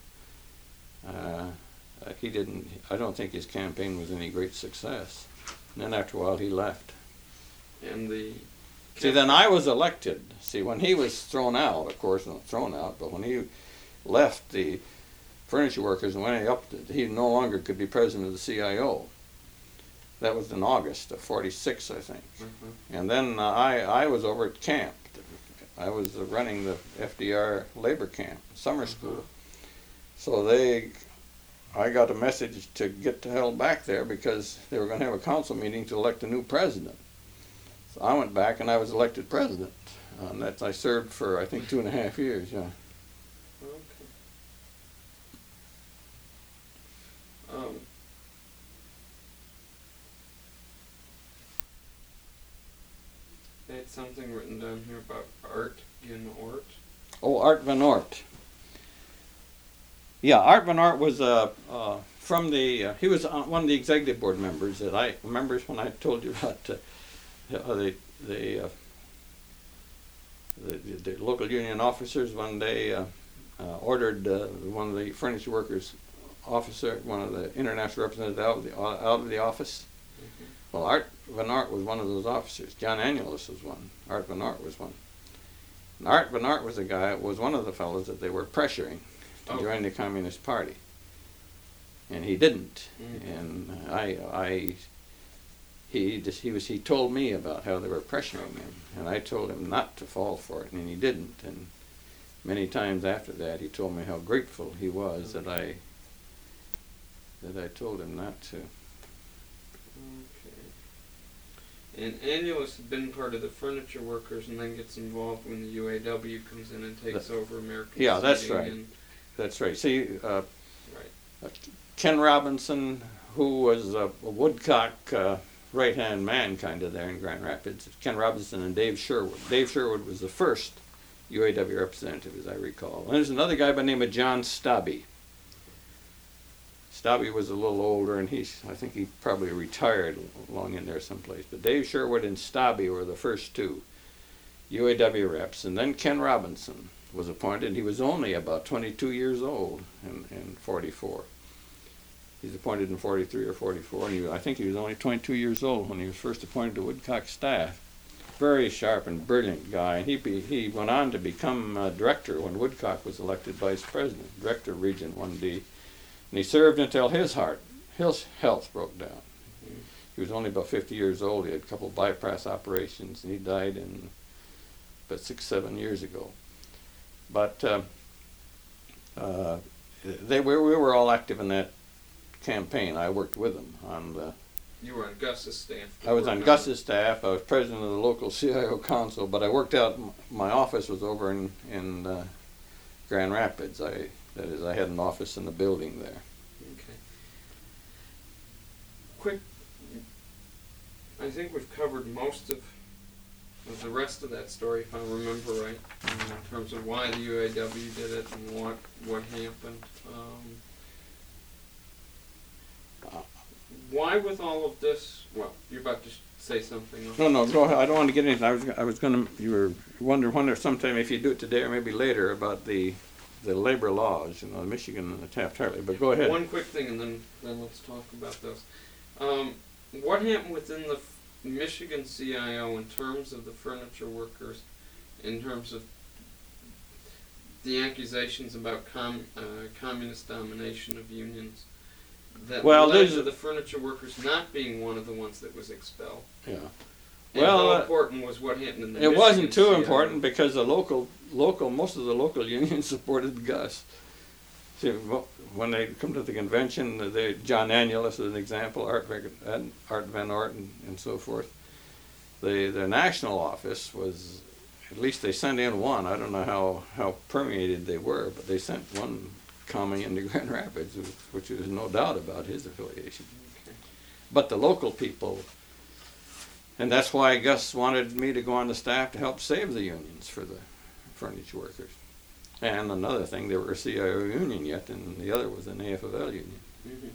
Uh, he didn't, I don't think his campaign was any great success. And then after a while he left. And the... See, then I was elected. See, when he was thrown out, of course, not thrown out, but when he left the furniture workers and went up, to, he no longer could be president of the C I O. That was in August of forty-six, I think. Mm-hmm. And then uh, I, I was over at camp. I was uh, running the F D R labor camp, summer school. Mm-hmm. So they, I got a message to get the hell back there because they were going to have a council meeting to elect a new president. So I went back and I was elected president. Uh, and that I served for, I think, two and a half years, yeah. Um, I had something written down here about Art Van Ort. Oh, Art Van Ort. Yeah, Art Van Ort was uh, uh, from the, uh, he was uh, one of the executive board members that I, members when I told you about uh, the, the, uh, the, the local union officers one day uh, uh, ordered uh, one of the furniture workers officer, one of the international representatives out of the, out of the office. Mm-hmm. Well, Art Van Art was one of those officers. John Annulus was one. Art Van Art was one. And Art Van Art was a guy, was one of the fellows that they were pressuring to Okay. join the Communist Party. And he didn't. Mhm. And I, I, he just, he was, he told me about how they were pressuring him. And I told him not to fall for it, and he didn't. And many times after that, he told me how grateful he was that I, that I told him not to. Okay. And Annulus had been part of the furniture workers and then gets involved when the U A W comes in and takes That- over American yeah, that's Seating right. and- That's right. See, uh, right. uh, Ken Robinson, who was a, a Woodcock uh, right-hand man kind of there in Grand Rapids, Ken Robinson and Dave Sherwood. Dave Sherwood was the first U A W representative, as I recall. And there's another guy by the name of John Stabby. Stabby was a little older, and he's, I think he probably retired along in there someplace. But Dave Sherwood and Stabby were the first two U A W reps. And then Ken Robinson was appointed. He was only about twenty-two years old in, in forty-four. He's appointed in forty-three or forty-four, and he, I think he was only twenty-two years old when he was first appointed to Woodcock staff. Very sharp and brilliant guy. And he, be, he went on to become uh, director when Woodcock was elected vice president, director of Region one D. And he served until his heart, his health broke down. He was only about fifty years old. He had a couple of bypass operations, and he died in about six, seven years ago. But uh, uh, they were, we were all active in that campaign. I worked with them on the. You were on Gus's staff. I was on Gus's staff. I was president of the local C I O council, but I worked out. My office was over in in uh, Grand Rapids. I that is, I had an office in the building there. Okay. Quick. I think we've covered most of, of the rest of that story, if I remember right, in terms of why the U A W did it and what what happened. Um, Uh, why, with all of this? Well, you're about to say something. No, no, go ahead. I don't want to get into. I was I was going to. You were wonder wonder sometime if you do it today or maybe later about the the labor laws, you know, Michigan and the Taft-Hartley. But go ahead. One quick thing, and then then let's talk about those. Um, what happened within the f- Michigan C I O in terms of the furniture workers, in terms of the accusations about com- uh, communist domination of unions, that Well, led there's to a- the furniture workers not being one of the ones that was expelled? Yeah. And Well, how uh, important was what happened in the It Michigan wasn't too C I O? important because the local, local, most of the local unions supported Gus. See, wh- when they come to the convention, they, John Annulus is an example, Art, Van- Art Van Ort and, and so forth. The, the national office was, at least they sent in one. I don't know how, how permeated they were, but they sent one coming into Grand Rapids, which was no doubt about his affiliation. Okay. But the local people, and that's why Gus wanted me to go on the staff to help save the unions for the furniture workers. And another thing, there were a C I O union yet, and the other was an A F L L union. Mm-hmm.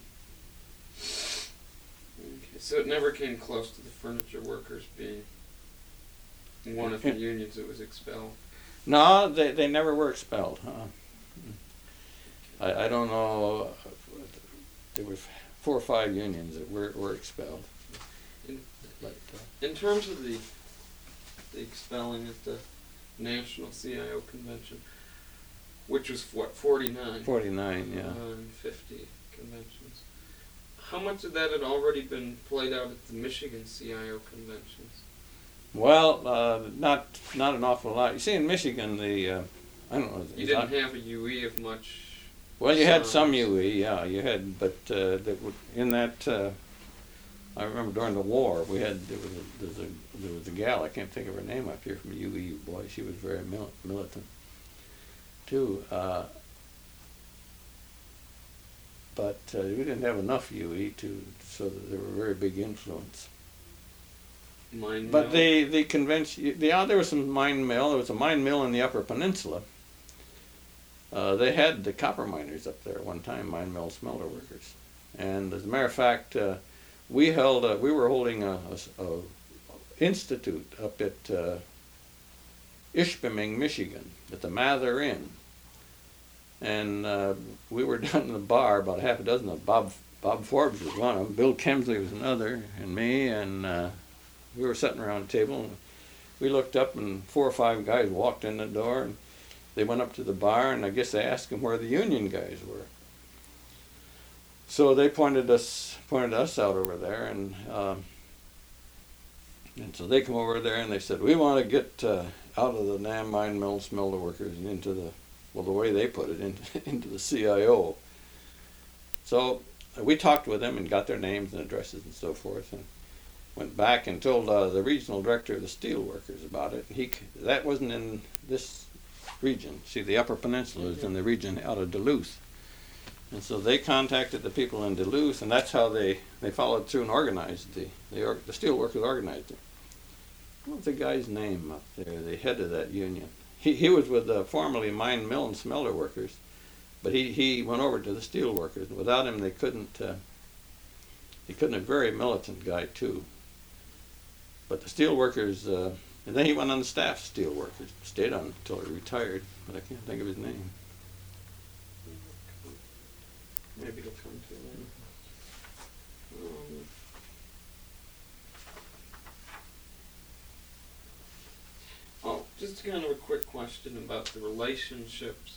Okay, so it never came close to the furniture workers being one of the unions that was expelled. No, they, they never were expelled. Huh? I, I don't know, there were four or five unions that were, were expelled. In, But, uh, in terms of the, the expelling at the National C I O Convention, which was what, forty-nine? forty-nine, yeah. Uh, and fifty conventions. How much of that had already been played out at the Michigan C I O conventions? Well, uh, not not an awful lot. You see, in Michigan, the uh, I don't know. You is didn't that- have a U E of much. Well, you had some size. U E, yeah, you had, but uh, that would, in that, uh, I remember during the war, we had there was a, there was a there was a gal, I can't think of her name up here from U E. Boy, she was very mil- militant too. Uh, but uh, we didn't have enough U E to so that they were a very big influence. Mine But mill. the the convention, the, yeah, there was some mine mill. There was a mine mill in the Upper Peninsula. Uh, they had the copper miners up there at one time, mine mill smelter workers. And as a matter of fact, uh, we held, a, we were holding a, a, a institute up at uh, Ishpeming, Michigan, at the Mather Inn. And uh, we were down in the bar, about a half a dozen of Bob Bob Forbes was one of them, Bill Kemsley was another, and me, and uh, we were sitting around the table, and we looked up, and four or five guys walked in the door, and they went up to the bar, and I guess they asked them where the union guys were. So they pointed us pointed us out over there, and um, and so they come over there, and they said, we want to get uh, out of the damn mine mill smelter workers and into the, well, the way they put it, into, into the C I O. So we talked with them and got their names and addresses and so forth, and went back and told uh, the regional director of the steel workers about it. And he that wasn't in this region. See, the Upper Peninsula is in the region out of Duluth. And so they contacted the people in Duluth, and that's how they, they followed through and organized the, the, the steel workers organized it. What was the guy's name up there, the head of that union? He, he was with the formerly mine, mill, and smelter workers, but he, he went over to the steel workers. And without him, they couldn't, uh, he couldn't have, very militant guy too. But the steel workers, uh, and then he went on the staff steel workers, stayed on until he retired, but I can't think of his name. Maybe it'll come to it. Um, oh, just kind of a quick question about the relationships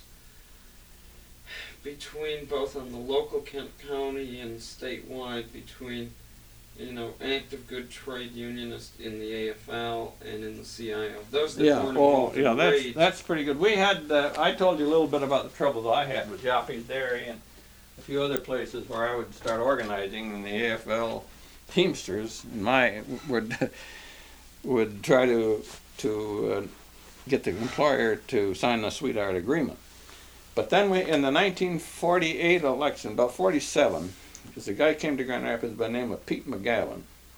between both on the local Kent County and statewide between, you know, active good trade unionists in the A F L and in the C I O. Those that Yeah, weren't oh, involved in yeah, that's wage. that's pretty good. We had, uh, I told you a little bit about the troubles I had with Joffy's Dairy and a few other places where I would start organizing, and the A F L Teamsters in my would would try to to uh, get the employer to sign the Sweetheart Agreement. But then we, in the nineteen forty-eight election, about forty-seven, because a guy came to Grand Rapids by the name of Pete McGowan.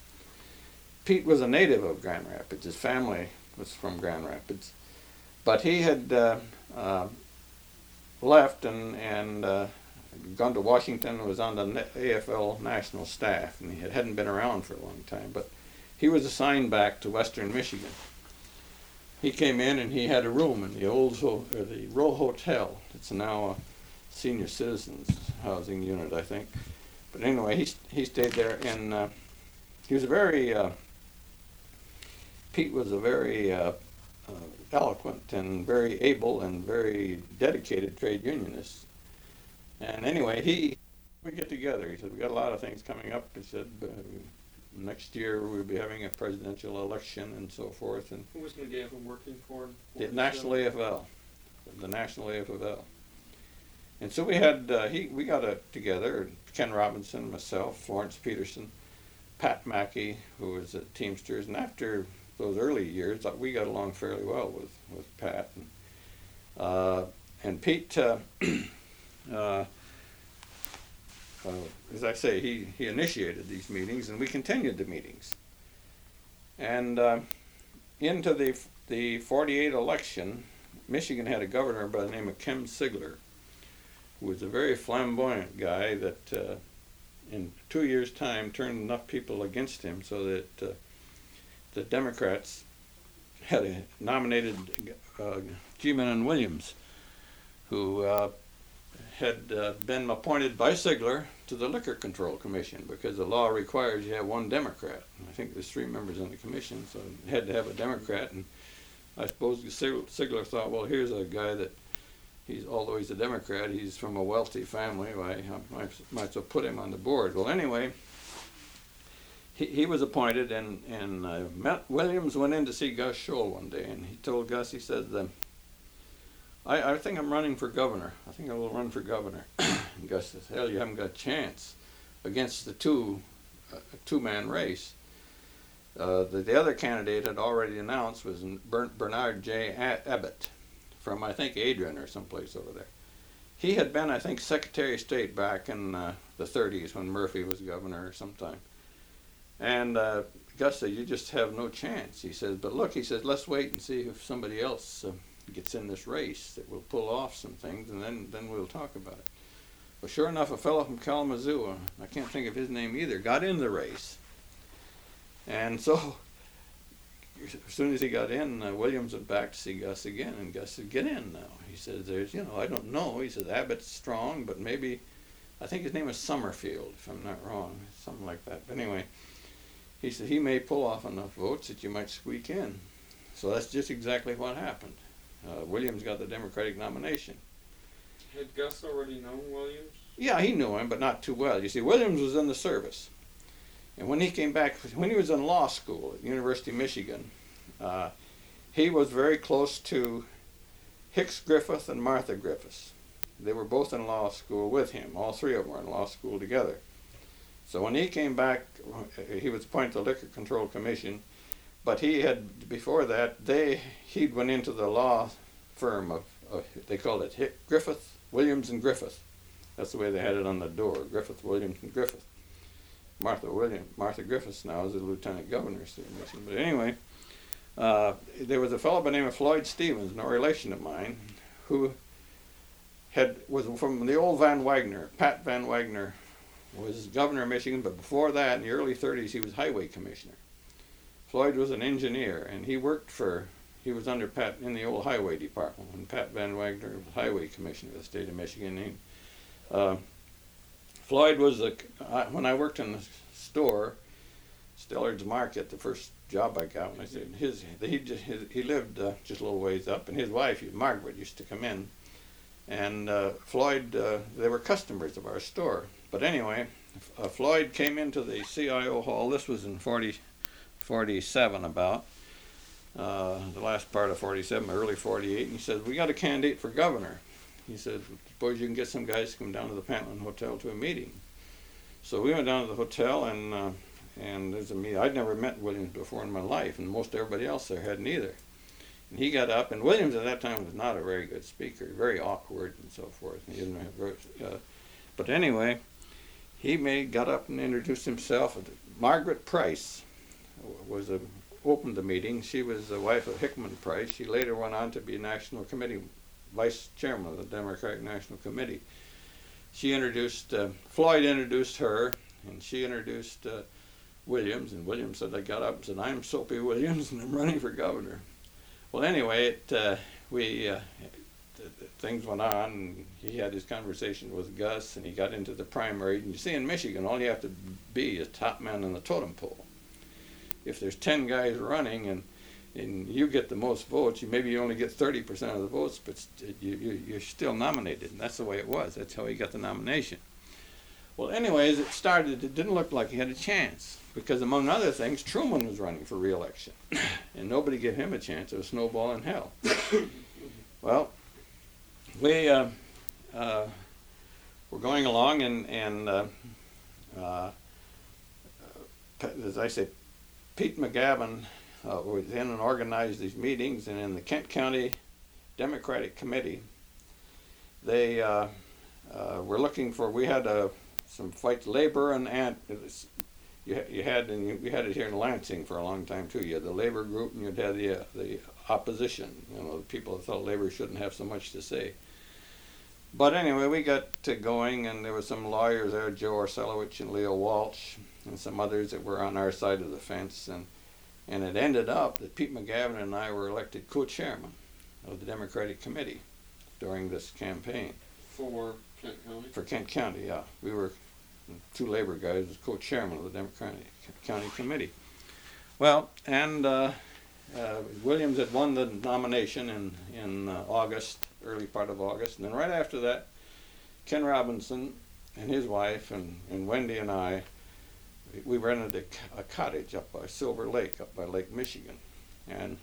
Pete was a native of Grand Rapids. His family was from Grand Rapids, but he had uh, uh, left and and. Uh, gone to Washington and was on the A F L national staff, and he hadn't been around for a long time, but he was assigned back to Western Michigan. He came in and he had a room in the old ho or the Row Hotel. It's now a senior citizens housing unit, I think. But anyway, he he stayed there, and uh, he was a very uh, Pete was a very uh, uh, eloquent and very able and very dedicated trade unionist. And anyway, he, we get together. He said, we got a lot of things coming up. He said, uh, next year we'll be having a presidential election and so forth. And who was McGavin working for? the National A F L, the National A F L. And so we had, uh, he, we got a, together, Ken Robinson, myself, Florence Peterson, Pat Mackey, who was at Teamsters. And after those early years, we got along fairly well with, with Pat. And, uh, and Pete, uh, Uh, uh, as I say, he, he initiated these meetings, and we continued the meetings. And uh, into the the forty-eight election, Michigan had a governor by the name of Kem Sigler, who was a very flamboyant guy that uh, in two years' time turned enough people against him so that uh, the Democrats had a nominated uh, G. Menon Williams, who uh, had uh, been appointed by Sigler to the Liquor Control Commission, because the law requires you have one Democrat. I think there's three members on the commission, so it had to have a Democrat. And I suppose Sigler thought, well, here's a guy that, he's although he's a Democrat, he's from a wealthy family, why I might, might as well put him on the board. Well, anyway, he, he was appointed, and, and uh, Matt Williams went in to see Gus Scholl one day, and he told Gus, he said, um, I, I think I'm running for governor. I think I will run for governor. And Gus says, hell, you haven't got a chance against the two, uh, two-man race. Uh, the, the other candidate had already announced was Bernard J. Abbott from, I think, Adrian or someplace over there. He had been, I think, Secretary of State back in uh, the thirties when Murphy was governor or sometime. And uh, Gus said, you just have no chance. He says, but look, he says, let's wait and see if somebody else uh, gets in this race that will pull off some things, and then, then we'll talk about it. Well, sure enough, a fellow from Kalamazoo, uh, I can't think of his name either, got in the race. And so, as soon as he got in, uh, Williams went back to see Gus again, and Gus said, get in now. He says, there's, you know, I don't know. He says, Abbott's strong, but maybe I think his name was Summerfield, if I'm not wrong, something like that. But anyway, he said he may pull off enough votes that you might squeak in. So that's just exactly what happened. Uh, Williams got the Democratic nomination. Had Gus already known Williams? Yeah, he knew him, but not too well. You see, Williams was in the service. And when he came back, when he was in law school at the University of Michigan, uh, he was very close to Hicks Griffith and Martha Griffiths. They were both in law school with him. All three of them were in law school together. So when he came back, he was appointed to the Liquor Control Commission, but he had, before that, they he'd went into the law firm of, of they called it Hick, Griffith, Williams and Griffith. That's the way they had it on the door, Griffith, Williams and Griffith. Martha William, Martha Griffiths now is the lieutenant governor of Michigan. But anyway, uh, there was a fellow by the name of Floyd Stevens, no relation of mine, who had was from the old Van Wagner. Pat Van Wagner was governor of Michigan, but before that, in the early thirties, he was highway commissioner. Floyd was an engineer, and he worked for, he was under Pat in the old highway department when Pat Van Wagner was highway commissioner of the state of Michigan. He, uh, Floyd was, a, uh, when I worked in the store, Stillard's Market, the first job I got, and I said, his, he, just, his, he lived uh, just a little ways up, and his wife, Margaret, used to come in. And uh, Floyd, uh, they were customers of our store. But anyway, uh, Floyd came into the C I O hall. This was in forty, forty-seven about, uh, the last part of forty-seven, early forty-eight. And he said, we got a candidate for governor. He said, suppose you can get some guys to come down to the Pentland Hotel to a meeting. So we went down to the hotel, and uh, and there's a meeting. I'd never met Williams before in my life, and most everybody else there hadn't either. And he got up, and Williams at that time was not a very good speaker, very awkward and so forth. He didn't have very, uh, but anyway, he made, got up and introduced himself. Margaret Price was a, opened the meeting. She was the wife of Hickman Price. She later went on to be National Committee vice chairman of the Democratic National Committee. She introduced, uh, Floyd introduced her, and she introduced uh, Williams, and Williams said, I got up and said, I'm Soapy Williams, and I'm running for governor. Well, anyway, it, uh, we, uh, th th things went on, and he had his conversation with Gus, and he got into the primary. And you see, in Michigan, all you have to be is top man on the totem pole. If there's ten guys running, and and you get the most votes, you maybe you only get thirty percent of the votes, but you, you, you're still nominated, and that's the way it was. That's how he got the nomination. Well, anyways, it started, it didn't look like he had a chance, because among other things, Truman was running for re-election, and nobody gave him a chance. It was snowball in hell. Well, we uh, uh, were going along, and, and uh, uh, as I say, Pete McGavin Uh, was in and organized these meetings, and in the Kent County Democratic Committee, they uh, uh, were looking for, we had uh, some fights, labor and, and you, you had, and you, we had it here in Lansing for a long time too. You had the labor group, and you'd have the, uh, the opposition, you know, the people that thought labor shouldn't have so much to say. But anyway, we got to going, and there were some lawyers there, Joe Orselowich and Leo Walsh, and some others that were on our side of the fence, and And it ended up that Pete McGavin and I were elected co-chairman of the Democratic Committee during this campaign. For Kent County? For Kent County, yeah. We were two labor guys as co-chairman of the Democratic County Committee. Well, and uh, uh, Williams had won the nomination in, in uh, August, early part of August. And then right after that, Ken Robinson and his wife and, and Wendy and I, we rented a, a cottage up by Silver Lake, up by Lake Michigan, and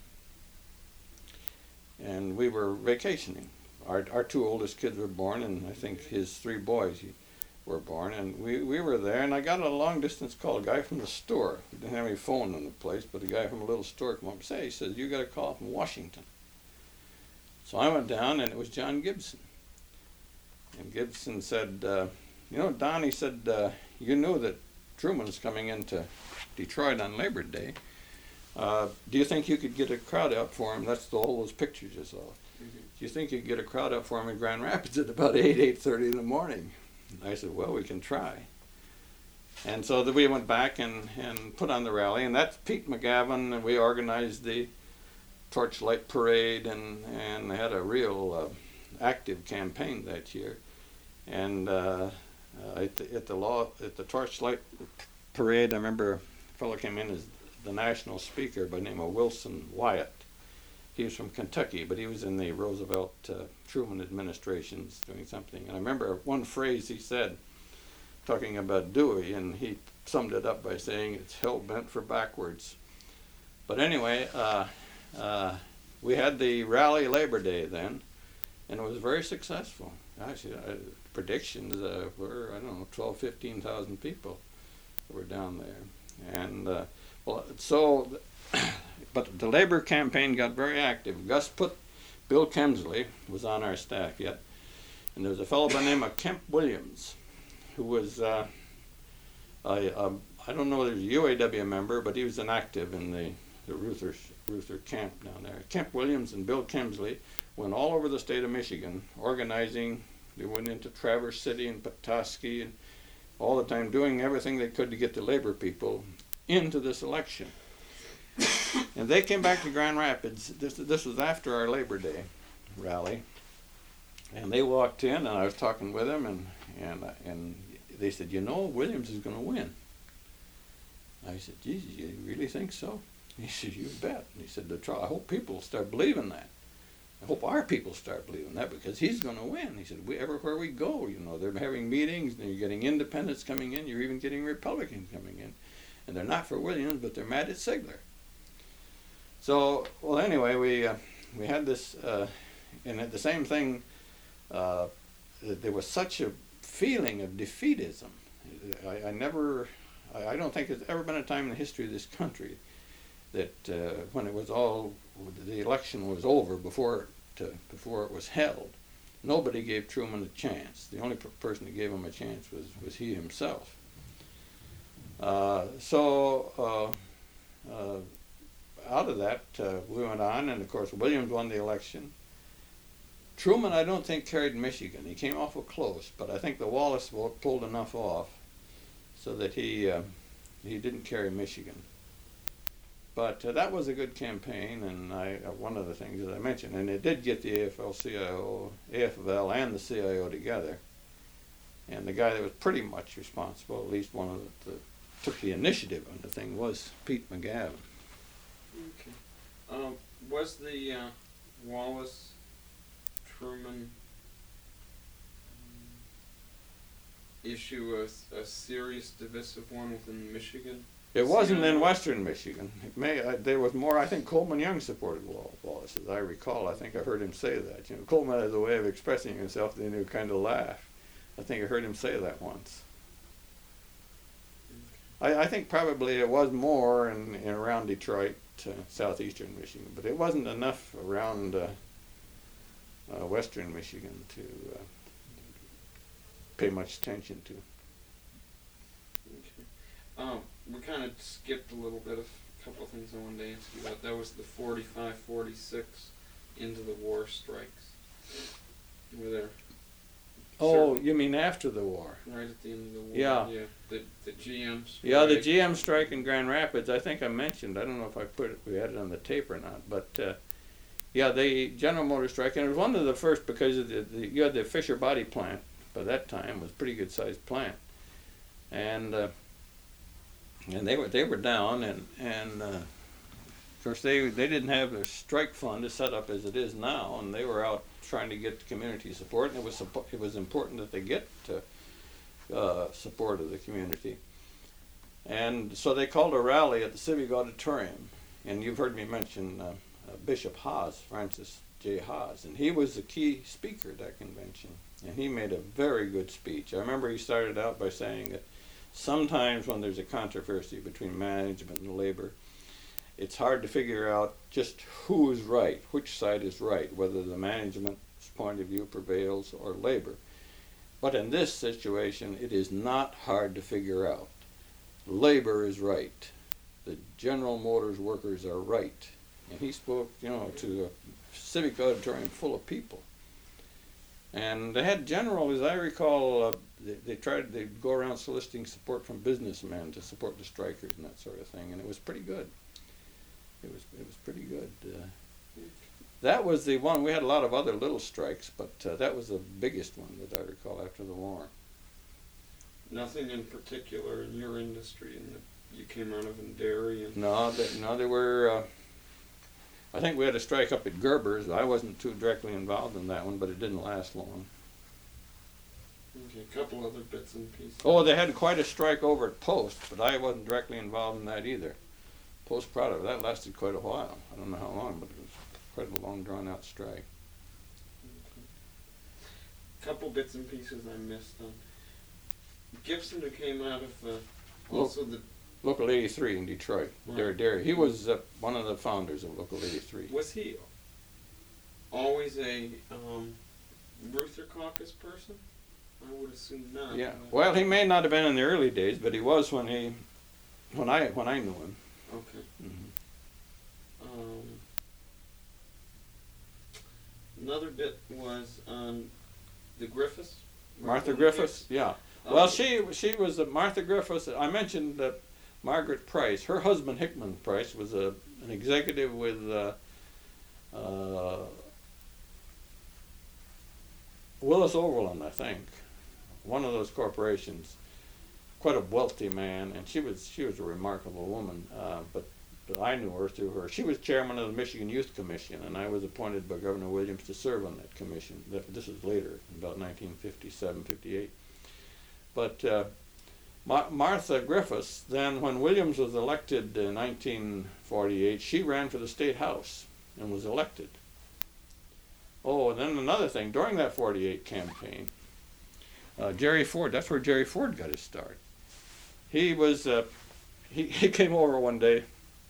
and we were vacationing. Our our two oldest kids were born, and I think his three boys were born, and we, we were there, and I got a long distance call, a guy from the store. We didn't have any phone in the place, but a guy from a little store came up and said, he says, you got a call from Washington. So I went down, and it was John Gibson. And Gibson said, uh, you know, Don, he said, uh, you knew that Truman's coming into Detroit on Labor Day. Uh, do you think you could get a crowd out for him? That's the, all those pictures you saw. Mm-hmm. Do you think you could get a crowd out for him in Grand Rapids at about eight, eight thirty in the morning? And I said, well, we can try. And so that we went back and, and put on the rally, and that's Pete McGavin, and we organized the Torchlight Parade, and, and had a real uh, active campaign that year. And uh, uh, at, the, at the law at the torchlight parade. I remember a fellow came in as the national speaker by the name of Wilson Wyatt. He was from Kentucky, but he was in the Roosevelt uh, Truman administrations doing something. And I remember one phrase he said, talking about Dewey, and he summed it up by saying, "It's hell bent for backwards." But anyway, uh, uh, we had the rally Labor Day then, and it was very successful. Gosh, uh, predictions uh, were, I don't know, twelve, fifteen thousand people were down there. And, uh, well, so, but the labor campaign got very active. Gus put, Bill Kemsley was on our staff yet, and there was a fellow by the name of Kemp Williams, who was, uh, a, a, I don't know if he was a U A W member, but he was an active in the, the Ruther, Ruther camp down there. Kemp Williams and Bill Kemsley went all over the state of Michigan, organizing. They went into Traverse City and Petoskey, and all the time doing everything they could to get the labor people into this election. And they came back to Grand Rapids. This, this was after our Labor Day rally. And they walked in, and I was talking with them, and and and they said, "You know, Williams is going to win." I said, "Geez, you really think so?" He said, "You bet." And he said, "The tr- I hope people start believing that. I hope our people start believing that, because he's going to win." He said, we, "Everywhere we go, you know, they're having meetings, and you're getting independents coming in, you're even getting Republicans coming in, and they're not for Williams, but they're mad at Sigler." So, well, anyway, we uh, we had this, uh, and the same thing. Uh, there was such a feeling of defeatism. I, I never, I, I don't think there's ever been a time in the history of this country that uh, when it was all, the election was over before it, uh, before it was held, nobody gave Truman a chance. The only per- person that gave him a chance was, was he himself. Uh, so uh, uh, out of that, uh, we went on, and of course Williams won the election. Truman, I don't think, carried Michigan. He came awful close, but I think the Wallace vote pulled enough off so that he uh, he didn't carry Michigan. But uh, that was a good campaign, and I uh, one of the things that I mentioned, and it did get the A F L C I O, A F L and the C I O together. And the guy that was pretty much responsible, at least one of the, the took the initiative on the thing, was Pete McGavin. Okay. Um, was the uh, Wallace Truman issue a, a serious divisive one within Michigan? It wasn't in Western Michigan. It may uh, there was more. I think Coleman Young supported Wallace, as I recall. I think I heard him say that. You know, Coleman has a way of expressing himself that he would kind of laugh. I think I heard him say that once. I, I think probably it was more in, in around Detroit, uh, southeastern Michigan, but it wasn't enough around uh, uh, western Michigan to uh, pay much attention to. Okay. Um, we kind of skipped a little bit of a couple of things I wanted to ask you about. That was the forty-five forty-six into the war strikes. Were there? Oh, you mean after the war? Right at the end of the war. Yeah. Yeah. The the G M strike. Yeah, the G M strike in Grand Rapids. I think I mentioned. I don't know if I put it. We had it on the tape or not, but uh, yeah, the General Motors strike, and it was one of the first because of the, the you had the Fisher Body plant by that time, was a pretty good sized plant, and uh, and they were they were down, and and uh, of course they they didn't have their strike fund as set up as it is now, and they were out trying to get community support, and it was it was important that they get uh, uh, support of the community, and so they called a rally at the Civic Auditorium, and you've heard me mention uh, uh, Bishop Haas, Francis J. Haas, and he was the key speaker at that convention, and he made a very good speech. I remember he started out by saying that sometimes when there's a controversy between management and labor, it's hard to figure out just who is right, which side is right, whether the management's point of view prevails or labor. But in this situation, it is not hard to figure out. Labor is right. The General Motors workers are right. And he spoke, you know, to a civic auditorium full of people. And they had general, as I recall, uh, they, they tried, they'd go around soliciting support from businessmen to support the strikers and that sort of thing, and it was pretty good. It was it was pretty good. Uh, that was the one. We had a lot of other little strikes, but uh, that was the biggest one that I recall after the war. nothing in particular in your industry, and you came out of in dairy and No, they, no, they were. Uh, I think we had a strike up at Gerber's. I wasn't too directly involved in that one, but it didn't last long. okay, a couple other bits and pieces. Oh, they had quite a strike over at Post, but I wasn't directly involved in that either. Post product, that lasted quite a while. I don't know how long, but it was quite a long, drawn-out strike. Okay. Couple bits and pieces I missed on. Gibson, who came out of uh, Well, also the Local eighty-three in Detroit, Right. Dairy Dairy. He was uh, one of the founders of Local eighty-three. was he always a um, Ruther Caucus person? I would assume not. Yeah. but- Well, he may not have been in the early days, but he was when he, when I when I knew him. Okay. Mm-hmm. Um, another bit was on the Griffiths. Martha Griffiths, yeah. Oh. Well, she she was a Martha Griffiths. I mentioned uh, Margaret Price. Her husband Hickman Price was a an executive with uh, uh, Willis Overland, I think, one of those corporations. Quite a wealthy man, and she was she was a remarkable woman. Uh, but but I knew her through her. She was chairman of the Michigan Youth Commission, and I was appointed by Governor Williams to serve on that commission. That- This was later, about nineteen fifty-seven, fifty-eight. But uh, Mar- Martha Griffiths, then when Williams was elected in nineteen forty-eight, she ran for the state house and was elected. Oh, and then another thing, during that forty-eight campaign, uh, Jerry Ford, that's where Jerry Ford got his start. He was, uh, he, he came over one day.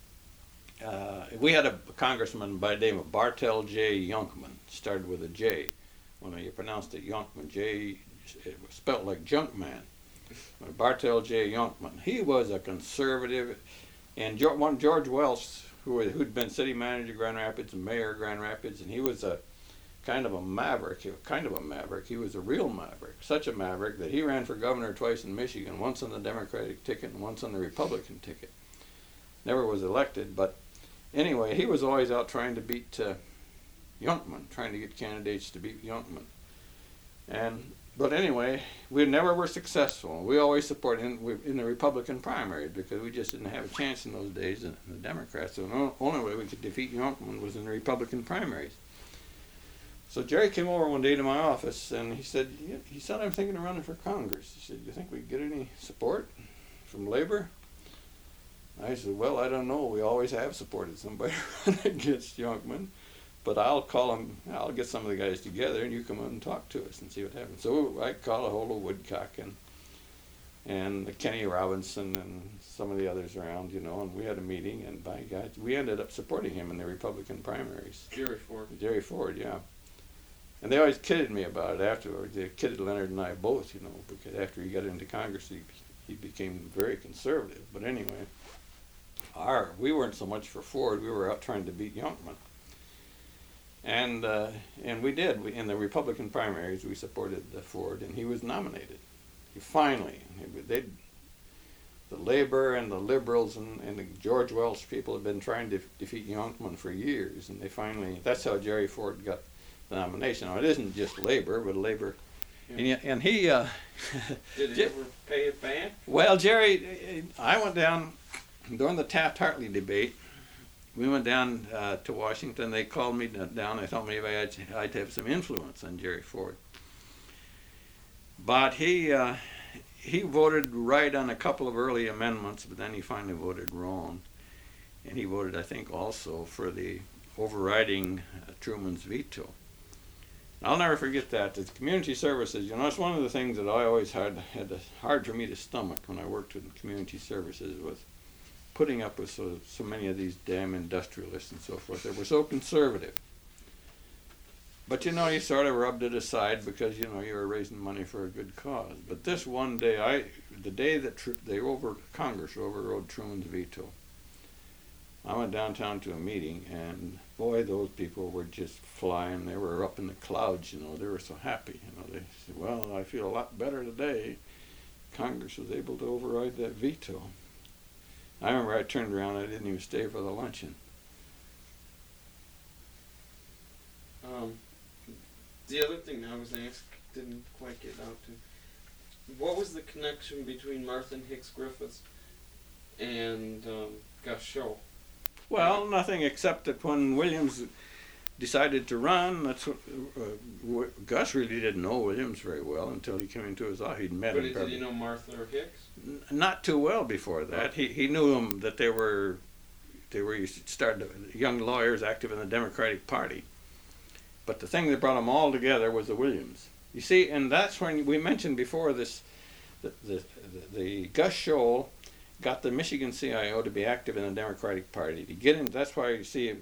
Uh, we had a congressman by the name of Bartell J. Yonkman, started with a J. When you pronounced it Yonkman, J, it was spelled like junk man. Bartell J. Yonkman. He was a conservative, and jo- one George Wells, who was, who'd been city manager of Grand Rapids and mayor of Grand Rapids, and he was a kind of a maverick, kind of a maverick. He was a real maverick, such a maverick that he ran for governor twice in Michigan, once on the Democratic ticket and once on the Republican ticket. Never was elected, but anyway, he was always out trying to beat uh, Yonkman, trying to get candidates to beat Yonkman. And but anyway, we never were successful. We always supported in, we, in the Republican primaries because we just didn't have a chance in those days in the Democrats. So the only way we could defeat Yonkman was in the Republican primaries. So Jerry came over one day to my office and he said, yeah, he said, I'm thinking of running for Congress. He said, you think we could get any support from labor? I said, well, I don't know. We always have supported somebody running against Yonkman, but I'll call him, I'll get some of the guys together and you come up and talk to us and see what happens. So I called a hold of Woodcock and, and Kenny Robinson and some of the others around, you know, and we had a meeting and by God, we ended up supporting him in the Republican primaries. Jerry Ford. Jerry Ford, yeah. And they always kidded me about it afterwards. They kidded Leonard and I both, you know, because after he got into Congress, he, he became very conservative. But anyway, our we weren't so much for Ford. We were out trying to beat Yonkman. And uh, and we did. We, in the Republican primaries, we supported uh, Ford, and he was nominated. He finally, they, the labor and the liberals and, and the George Welsh people had been trying to defeat Yonkman for years, and they finally, that's how Jerry Ford got the nomination. Now, it isn't just labor, but labor. Yeah. And, y- and he, uh, Did he Je- ever pay it back? well, Jerry, I went down during the Taft-Hartley debate. We went down uh, to Washington. They called me down. They thought maybe I'd, I'd have some influence on Jerry Ford. But he uh, he voted right on a couple of early amendments, but then he finally voted wrong. And he voted, I think, also for the overriding uh, Truman's veto. I'll never forget that. The community services, you know, it's one of the things that I always had had to, hard for me to stomach when I worked in community services was putting up with so so many of these damn industrialists and so forth. They were so conservative. But you know, you sort of rubbed it aside because you know you were raising money for a good cause. But this one day, I the day that tr- they over Congress overrode Truman's veto, I went downtown to a meeting, and boy, those people were just flying. They were up in the clouds, you know. They were so happy, you know. They said, "Well, I feel a lot better today. Congress was able to override that veto." I remember I turned around. I didn't even stay for the luncheon. Um, the other thing I was asked didn't quite get out to. what was the connection between Martha and Hicks Griffiths and um, Gus Scholl? Well, nothing except that when Williams decided to run, that's what, uh, w- Gus really didn't know Williams very well until he came into his office. He'd met But him. did he know Martha or Hicks? N- not too well before that. He he knew them that they were they were started young lawyers active in the Democratic Party. But the thing that brought them all together was the Williams. You see, and that's when we mentioned before this, the the, the, the Gus Scholl got the Michigan C I O to be active in the Democratic Party. To get in, that's why you see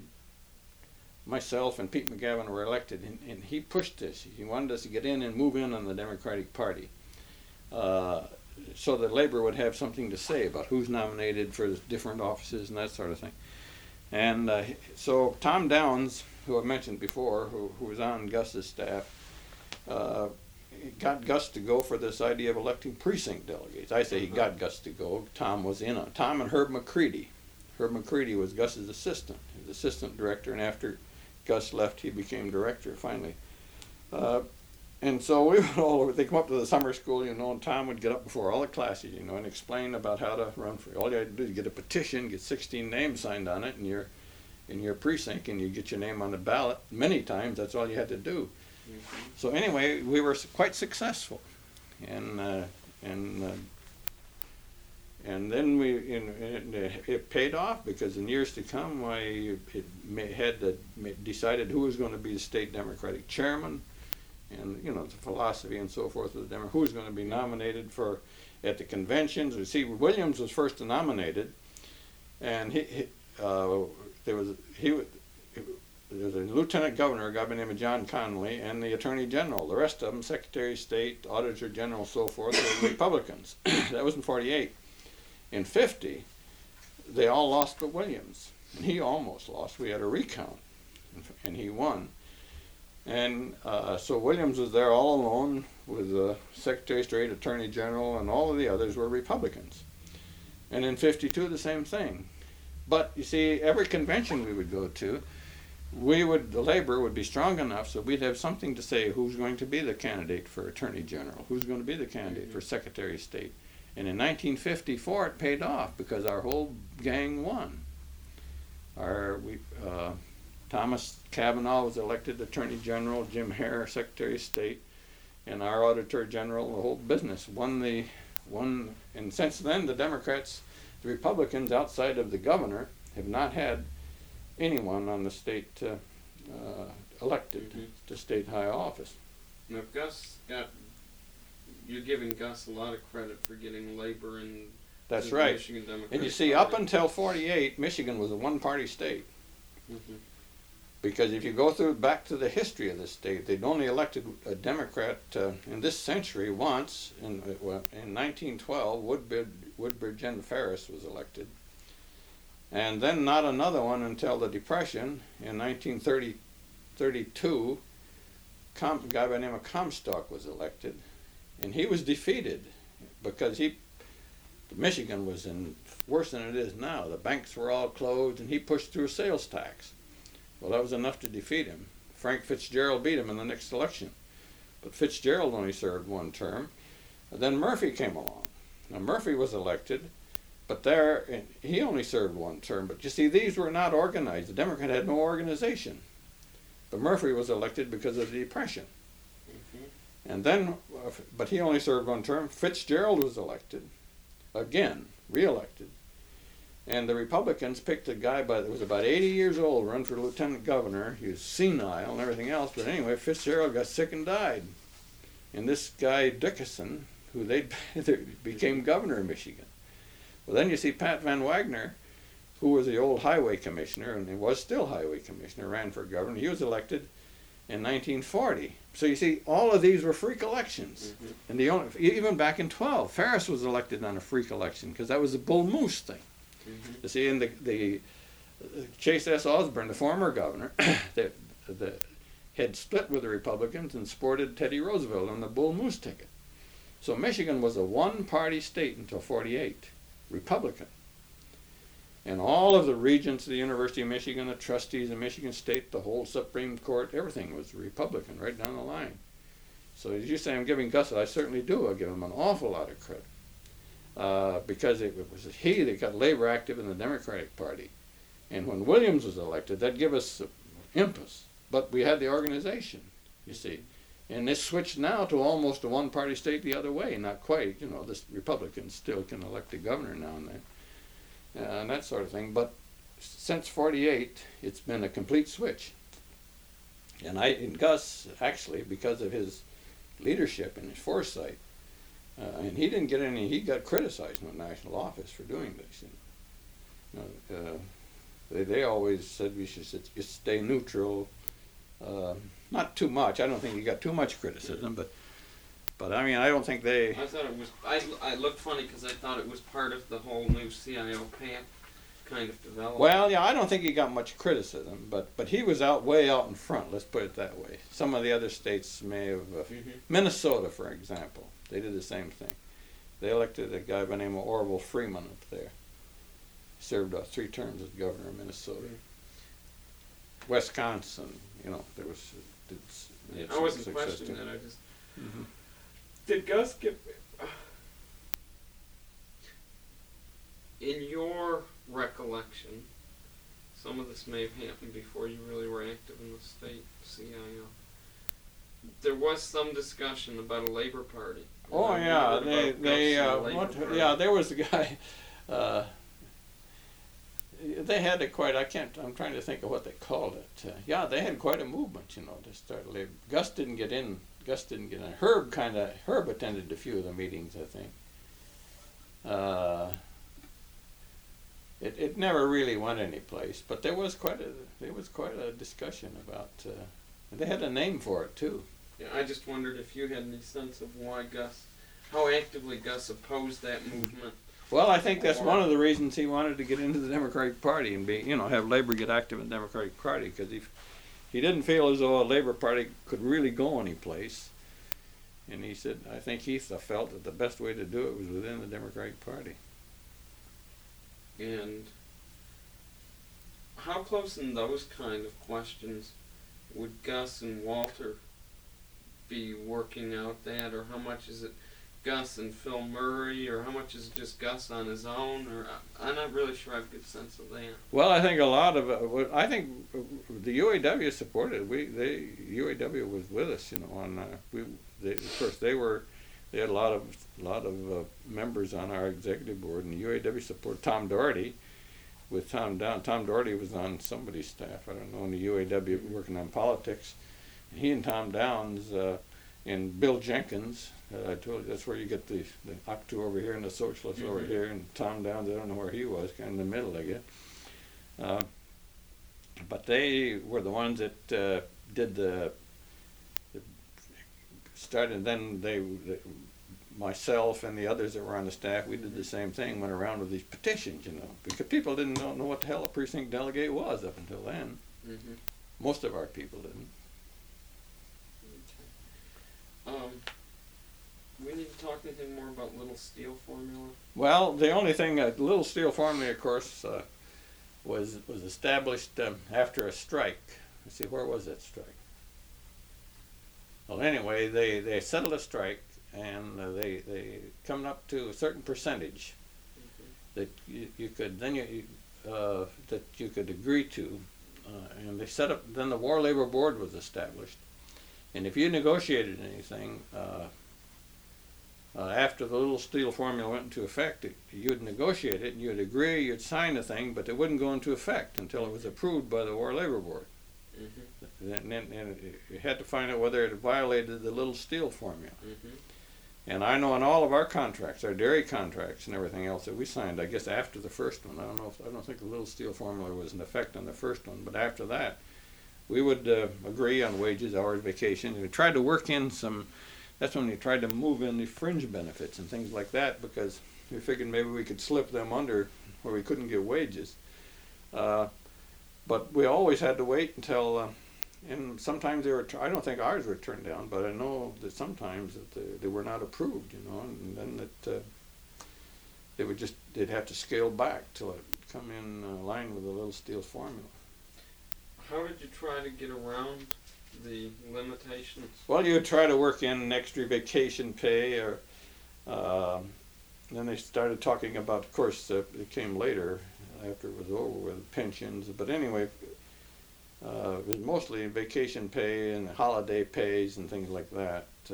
myself and Pete McGavin were elected, and, and he pushed this. He wanted us to get in and move in on the Democratic Party, uh, so that Labor would have something to say about who's nominated for different offices and that sort of thing. And uh, so Tom Downs, who I mentioned before, who, who was on Gus's staff, uh, got Gus to go for this idea of electing precinct delegates. I say he got Gus to go. Tom was in on Tom and Herb McCready. Herb McCready was Gus's assistant, his assistant director, and after Gus left, he became director finally. Uh, and so we would all over. They come up to the summer school, you know, and Tom would get up before all the classes, you know, and explain about how to run for. All you had to do is get a petition, get sixteen names signed on it, and you're in your precinct, and you get your name on the ballot. Many times, that's all you had to do. Mm-hmm. So anyway, we were quite successful, and uh, and. Uh, And then we, in, in, it paid off because in years to come, I it may, had to, decided who was going to be the state Democratic chairman, and you know the philosophy and so forth of the Democrat, who was going to be nominated for at the conventions. You see, Williams was first nominated, and he, he uh, there was he was. There was a lieutenant governor, a guy by the name of John Connolly, and the attorney general. The rest of them, secretary of state, auditor general, so forth, were Republicans. That was in forty-eight. In fifty, they all lost but Williams. And he almost lost. We had a recount, and he won. And uh, so Williams was there all alone with the Secretary of State, Attorney General, and all of the others were Republicans. And in fifty-two, the same thing. But, you see, every convention we would go to, we would, the labor would be strong enough so we'd have something to say who's going to be the candidate for Attorney General, who's going to be the candidate mm-hmm. for Secretary of State. And in nineteen fifty-four, it paid off because our whole gang won. Our we uh, Thomas Cavanaugh was elected Attorney General, Jim Hare Secretary of State, and our Auditor General, the whole business won the won. And since then, the Democrats, the Republicans outside of the governor, have not had anyone on the state uh, uh, elected mm-hmm. to state high office. Now, if Gus got. You're giving Gus a lot of credit for getting labor in That's the right. Michigan Democratic And you see, Party. up until forty-eight, Michigan was a one-party state. Mm-hmm. Because if you go through back to the history of the state, they'd only elected a Democrat uh, in this century once. In, uh, in nineteen twelve, Woodbridge, Woodbridge N. Ferris was elected. And then not another one until the Depression. In nineteen thirty-two, Com- a guy by the name of Comstock was elected. And he was defeated because he, Michigan was in worse than it is now. The banks were all closed, and he pushed through a sales tax. Well, that was enough to defeat him. Frank Fitzgerald beat him in the next election. But Fitzgerald only served one term. And then Murphy came along. Now, Murphy was elected, but there he only served one term. But you see, these were not organized. The Democrat had no organization. But Murphy was elected because of the Depression. And then, uh, but he only served one term. Fitzgerald was elected, again, re-elected. And the Republicans picked a guy by, that was about eighty years old, run for lieutenant governor. He was senile and everything else. But anyway, Fitzgerald got sick and died. And this guy, Dickinson, who they became governor of Michigan. Well, then you see Pat Van Wagner, who was the old highway commissioner, and he was still highway commissioner, ran for governor. He was elected in nineteen forty. So you see, all of these were freak elections. Mm-hmm. And the only, even back in twelve, Ferris was elected on a freak election because that was the Bull Moose thing. Mm-hmm. You see, and the, the uh, Chase S. Osborne, the former governor, the, the, had split with the Republicans and supported Teddy Roosevelt on the Bull Moose ticket. So Michigan was a one-party state until forty-eight, Republican. And all of the regents of the University of Michigan, the trustees of Michigan State, the whole Supreme Court, everything was Republican right down the line. So as you say, I'm giving Gus, I certainly do. I give him an awful lot of credit. Uh, because it was he that got labor active in the Democratic Party. And when Williams was elected, that gave us impetus. But we had the organization, you see. And this switched now to almost a one-party state the other way. Not quite, you know, the Republicans still can elect a governor now and then, uh, and that sort of thing. But since forty-eight, it's been a complete switch. And I, and Gus, actually, because of his leadership and his foresight, uh, and he didn't get any, he got criticized in the national office for doing this. You know, uh, they, they always said we should just stay neutral. Uh, not too much. I don't think he got too much criticism, but but I mean, I don't think they. I thought it was. I, I looked funny because I thought it was part of the whole new C I O path kind of development. Well, yeah, I don't think he got much criticism, but but he was out way out in front. Let's put it that way. Some of the other states may have. Uh, mm-hmm. Minnesota, for example, they did the same thing. They elected a guy by the name of Orville Freeman up there. Served uh, three terms as governor of Minnesota. Mm-hmm. Wisconsin, you know, there was. Did, yeah, I wasn't questioning that. I just mm-hmm. Did Gus get uh, in your recollection? Some of this may have happened before you really were active in the state C I O. There was some discussion about a Labor Party. Oh yeah, they they uh, what? Party. Yeah, there was a guy. Uh, They had a quite, I can't, I'm trying to think of what they called it. Uh, yeah, they had quite a movement, you know, to start labor. Gus didn't get in, Gus didn't get in. Herb kind of, Herb attended a few of the meetings, I think. Uh, it, it never really went anyplace, but there was quite a, there was quite a discussion about, uh, they had a name for it too. Yeah, I just wondered if you had any sense of why Gus, how actively Gus opposed that movement. Well, I think that's one of the reasons he wanted to get into the Democratic Party and be, you know, have Labor get active in the Democratic Party, because he, he didn't feel as though a Labor Party could really go anyplace. And he said, I think he felt that the best way to do it was within the Democratic Party. And how close in those kind of questions would Gus and Walter be working out that, or how much is it Gus and Phil Murray, or how much is it just Gus on his own? Or I'm not really sure I have a good sense of that. Well, I think a lot of it, I think the U A W supported. We they U A W was with us, you know. On uh, we they, of course they were they had a lot of a lot of uh, members on our executive board, and the U A W supported Tom Doherty. With Tom Down, Tom Doherty was on somebody's staff. I don't know, in the U A W working on politics. And he and Tom Downs uh, and Bill Jenkins. Uh, I told you that's where you get the the O C T U over here and the Socialists mm-hmm. over here, and Tom Downs, I don't know where he was, kind of in the middle, I guess. Uh, but they were the ones that uh, did the, the started. Then they, the, myself and the others that were on the staff, we did the same thing. Went around with these petitions, you know, because people didn't know, know what the hell a precinct delegate was up until then. Mm-hmm. Most of our people didn't. Okay. Um. We need to talk anything more about Little Steel Formula? Well, the only thing, uh, Little Steel Formula, of course, uh, was was established um, after a strike. Let's see, where was that strike? Well, anyway, they, they settled a strike, and uh, they they come up to a certain percentage mm-hmm. that you, you could then you uh, that you could agree to, uh, and they set up. Then the War Labor Board was established, and if you negotiated anything. Uh, Uh, after the Little Steel Formula went into effect, it, you'd negotiate it, and you'd agree, you'd sign the thing, but it wouldn't go into effect until it was approved by the War Labor Board. Mm-hmm. And then and you had to find out whether it violated the Little Steel Formula. Mm-hmm. And I know in all of our contracts, our dairy contracts and everything else that we signed, I guess after the first one, I don't know if, I don't think the Little Steel Formula was in effect on the first one, but after that, we would uh, agree on wages, hours, vacation, and we tried to work in some. That's when we tried to move in the fringe benefits and things like that, because we figured maybe we could slip them under where we couldn't get wages. Uh, but we always had to wait until, uh, and sometimes they were, I don't think ours were turned down, but I know that sometimes that they, they were not approved, you know, and then that uh, they would just, they'd have to scale back till it come in uh, line with the Little Steel Formula. How did you try to get around the limitations? Well, you would try to work in an extra vacation pay, or um then they started talking about, of course, uh, it came later after it was over with pensions. But anyway, uh, it was mostly vacation pay and holiday pays and things like that, uh,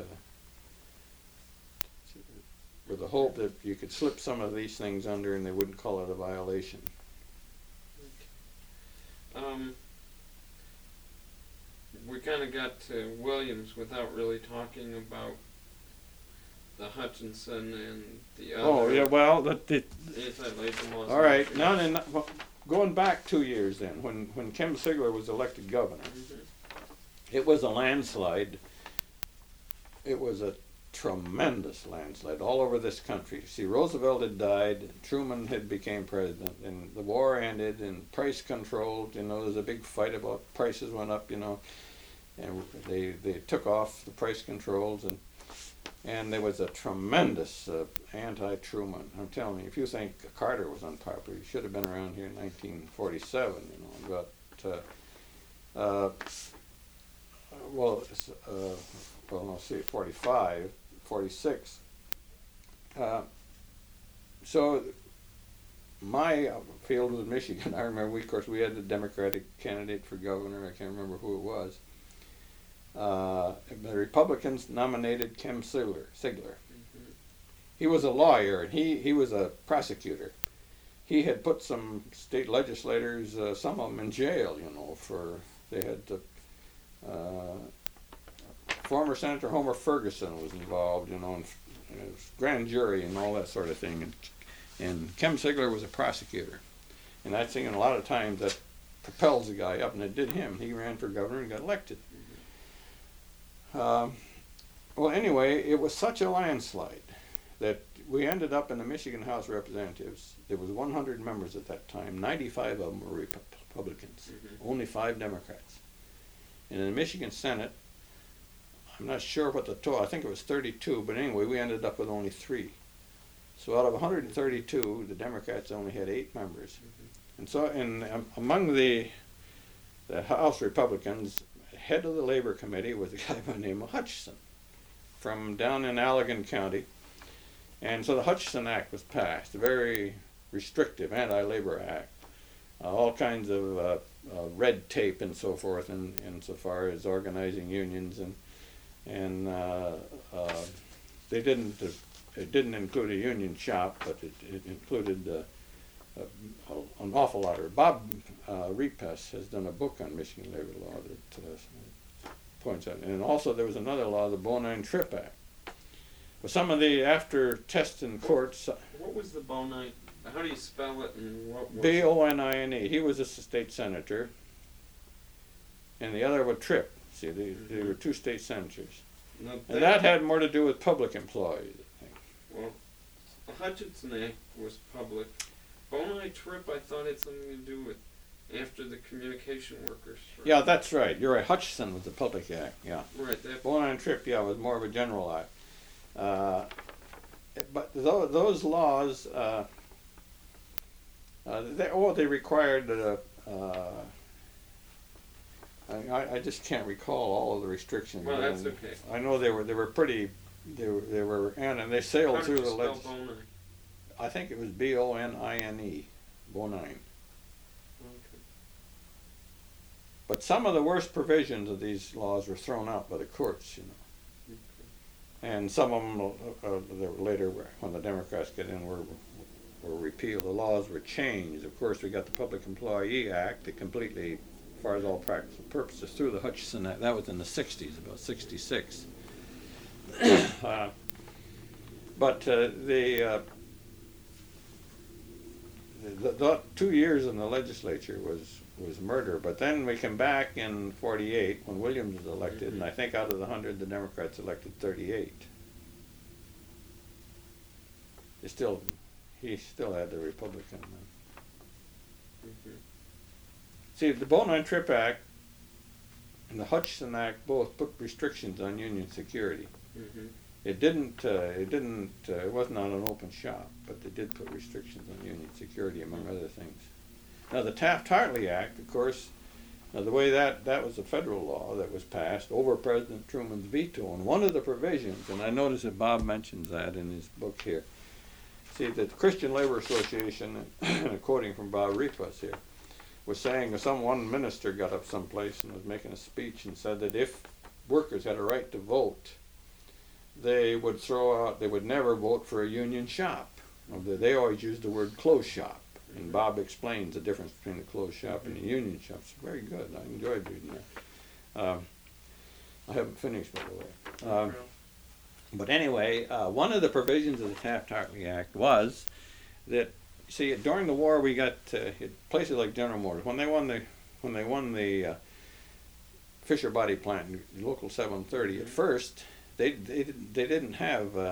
with the hope that you could slip some of these things under and they wouldn't call it a violation. Um, we kind of got to Williams without really talking about the Hutchinson and the other Oh, yeah, well, that, that, anti-labor laws. all right, now then, well, going back two years then, when, when Kem Sigler was elected governor, Mhm. it was a landslide. It was a tremendous landslide all over this country. See, Roosevelt had died, Truman had became president, and the war ended, and price controlled, you know, there was a big fight about prices went up, you know, and they, they took off the price controls, and and there was a tremendous uh, anti-Truman. I'm telling you, if you think Carter was unpopular, he should have been around here in nineteen forty-seven, you know, but uh, uh, well, it's, uh, well, no, see, forty-five, forty-six. Uh, so my field was Michigan. I remember, we, of course, we had the Democratic candidate for governor. I can't remember who it was. Uh, the Republicans nominated Kem Sigler. Sigler. Mhm. He was a lawyer, and he, he was a prosecutor. He had put some state legislators, uh, some of them in jail, you know, for, they had to, uh, former Senator Homer Ferguson was involved, you know, in, in grand jury and all that sort of thing. And, and Kem Sigler was a prosecutor. And I think a lot of times that propels the guy up, and it did him. He ran for governor and got elected. Um, well, anyway, it was such a landslide that we ended up in the Michigan House of Representatives. There was one hundred members at that time. ninety-five of them were Republicans, Mhm. only five Democrats. And in the Michigan Senate, I'm not sure what the total, I think it was thirty-two, but anyway, we ended up with only three. So out of one hundred thirty-two, the Democrats only had eight members. Mhm. And so, in, um, among the, the House Republicans, head of the Labor Committee was a guy by the name of Hutchinson from down in Allegan County. And so the Hutchinson Act was passed, a very restrictive anti-labor act. Uh, all kinds of uh, uh, red tape and so forth, in, insofar as organizing unions, and and uh, uh, they didn't. Uh, it didn't include a union shop, but it, it included uh, uh, an awful lot. Of, Bob uh, Repes has done a book on Michigan labor law that uh, points out, and also there was another law, the Bonine-Tripp Act. But some of the after tests in courts. What was the Bonine? How do you spell it, and what was B O N I N E. He was a state senator, and the other was Tripp. See, they, they were two state senators. No, And that had more to do with public employees, I think. Well, the Hutchinson Act was public. Bonine-Tripp, I thought had something to do with after the communication workers. Right? Yeah, that's right. You're right. Hutchinson was the public act, yeah. Right. That. Bonine-Tripp, yeah, was more of a general act. Uh, but those, those laws, uh, uh, they, oh, they required, uh, uh, I, I just can't recall all of the restrictions. Well, that's and okay. I know they were they were pretty, they were, they were and, and they sailed How through did you the spell legis- Bonine? I think it was B O N I N E, Bonine. Okay. But some of the worst provisions of these laws were thrown out by the courts, you know. And some of them, uh, uh, they were later, when the Democrats got in, were, were repealed. The laws were changed. Of course, we got the Public Employee Act that completely, as far as all practical purposes, through the Hutchinson Act. That was in the sixties, about sixty-six. uh, but uh, the, uh, the, the two years in the legislature was was murder. But then we come back in forty-eight when Williams was elected, mm-hmm. and I think out of the hundred, the Democrats elected thirty-eight. He still, he still had the Republican. Mm-hmm. See, the Bonine-Tripp Act and the Hutchinson Act both put restrictions on union security. Mm-hmm. It didn't. Uh, it didn't. Uh, it wasn't on an open shop, but they did put restrictions on union security, among other things. Now, the Taft-Hartley Act, of course, Now, the way that, that was a federal law that was passed over President Truman's veto, and one of the provisions, and I notice that Bob mentions that in his book here. See, the Christian Labor Association, quoting from Bob Repas here, was saying that some one minister got up someplace and was making a speech and said that if workers had a right to vote, they would throw out, they would never vote for a union shop. They always used the word close shop. And Bob explains the difference between the closed shop and the union shop. It's very good. I enjoyed reading that. Um, I haven't finished, by the way. Um, but anyway, uh, one of the provisions of the Taft-Hartley Act was that, see, during the war we got uh, places like General Motors. When they won the when they won the uh, Fisher Body Plant, Local seven thirty, at first they they they didn't have uh,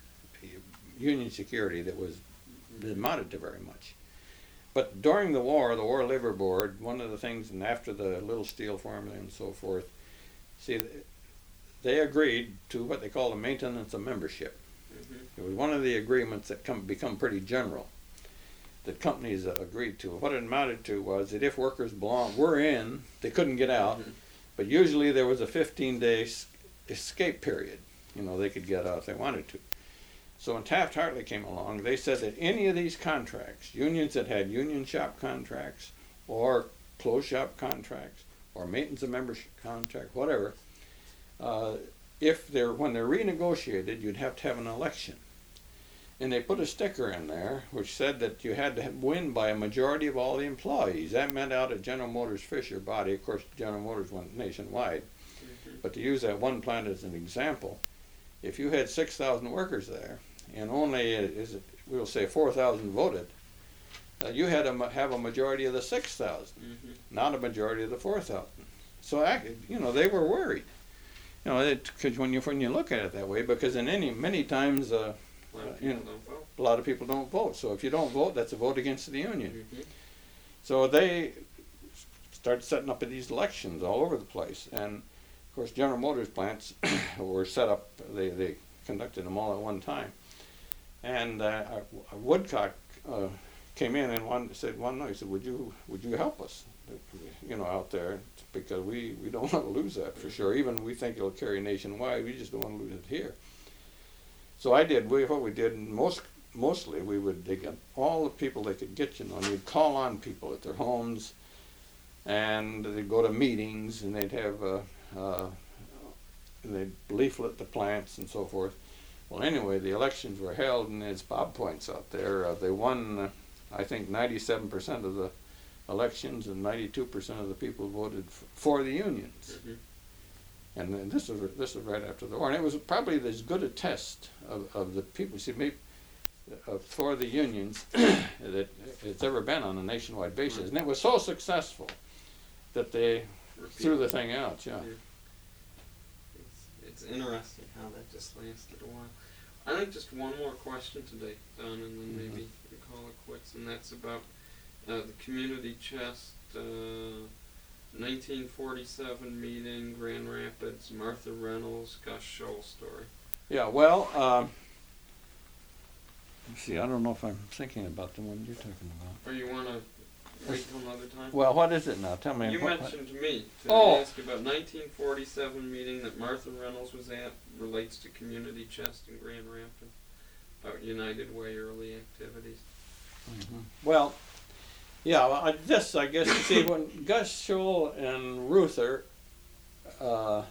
union security that was that amounted to very much. But during the war, the War Labor Board, one of the things, and after the Little Steel formula and so forth, see, they agreed to what they call the maintenance of membership. Mm-hmm. It was one of the agreements that come become pretty general that companies uh, agreed to. What it amounted to was that if workers belong, were in, they couldn't get out, mm-hmm. but usually there was a fifteen-day escape period. You know, they could get out if they wanted to. So when Taft-Hartley came along, they said that any of these contracts, unions that had union shop contracts or closed shop contracts or maintenance of membership contract, whatever, uh, if they're when they're renegotiated, you'd have to have an election. And they put a sticker in there which said that you had to win by a majority of all the employees. That meant out at General Motors Fisher Body. Of course, General Motors went nationwide. Mm-hmm. But to use that one plant as an example, if you had six thousand workers there, and only, is it, we'll say four thousand voted, uh, you had to have a majority of the six thousand, mm-hmm. not a majority of the four thousand. So, you know, they were worried. You know, because when you when you look at it that way, because in any many times, uh, a lot of you know, people don't vote. A lot of people don't vote. So if you don't vote, that's a vote against the union. Mm-hmm. So they started setting up these elections all over the place, and of course, General Motors plants were set up. They they conducted them all at one time. And uh, Woodcock uh, came in and one said one night, he said, "Would you would you help us, you know, out there, because we, we don't want to lose that for sure. Even we think it'll carry nationwide. We just don't want to lose it here." So I did. We what we did most mostly we would dig up all the people they could get, you know, and you'd call on people at their homes, and they'd go to meetings, and they'd have uh, uh, they'd leaflet the plants and so forth. Well, anyway, the elections were held, and as Bob points out there, uh, they won, uh, I think, ninety-seven percent of the elections, and ninety-two percent of the people voted f- for the unions. Mm-hmm. And then this was this was right after the war, and it was probably as good a test of, of the people, see, maybe, uh, for the unions that it's ever been on a nationwide basis. Right. And it was so successful that they Repeat. threw the thing out, yeah. yeah. It's interesting how that just lasted a while. I think just one more question today, Don, and then mm-hmm. maybe we call it quits, and that's about uh, the community chest uh, nineteen forty-seven meeting, Grand Rapids, Martha Reynolds, Gus Scholl story. Yeah, well, um, let's see, I don't know if I'm thinking about the one you're talking about. Or you want to wait till another time? Well, what is it now? Tell me. You what, mentioned to me to oh. ask about nineteen forty-seven meeting that Martha Reynolds was at, relates to community chest in Grand Rapids, about United Way early activities. Mm-hmm. Well, yeah, well, I, this, I guess, you see, when Gus Scholl and Ruther, uh,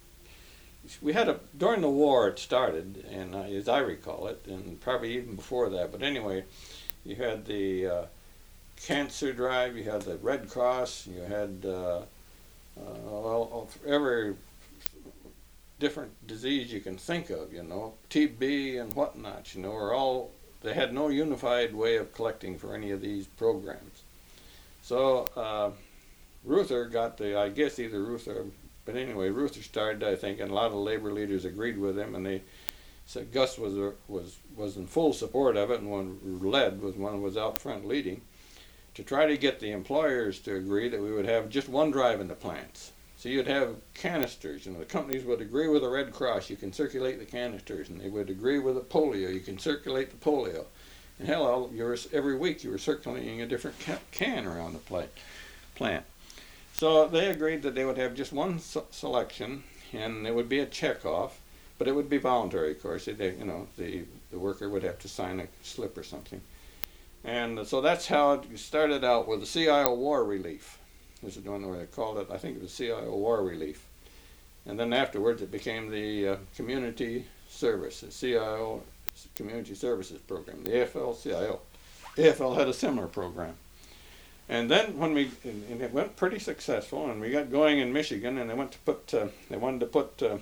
we had a, during the war it started, and uh, as I recall it, and probably even before that, but anyway, you had the uh, cancer drive, you had the Red Cross, you had uh, uh, well, every different disease you can think of, you know, T B and whatnot, you know, are all, they had no unified way of collecting for any of these programs. So uh, Ruther got the, I guess either Ruther, but anyway, Ruther started, I think, and a lot of labor leaders agreed with him, and they said Gus was uh, was was in full support of it, and one led was one was out front leading, to try to get the employers to agree that we would have just one drive in the plants. So you'd have canisters, you know, the companies would agree with the Red Cross, you can circulate the canisters, and they would agree with the polio, you can circulate the polio. And hell, you were, every week you were circulating a different ca- can around the plant. plant. So they agreed that they would have just one s- selection, and it would be a check-off, but it would be voluntary, of course. They, you know, the, the worker would have to sign a slip or something. And so that's how it started out with the C I O War Relief. This is the one where they called it, I think it was C I O War Relief. And then afterwards it became the uh, Community Service, the C I O Community Services Program, the A F L C I O. A F L had a similar program. And then when we, and, and it went pretty successful, and we got going in Michigan, and they went to put, uh, they wanted to put uh,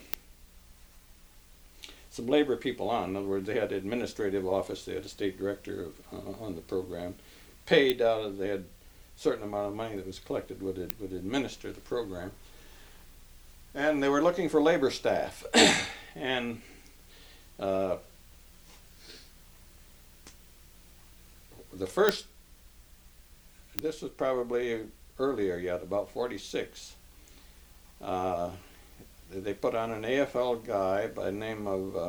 some labor people on. In other words, they had an administrative office, they had a state director of, uh, on the program, paid out of, they had a certain amount of money that was collected would, it, would administer the program. And they were looking for labor staff. and uh, the first, this was probably earlier yet, about forty-six. Uh, they put on an A F L guy by the name of, uh, I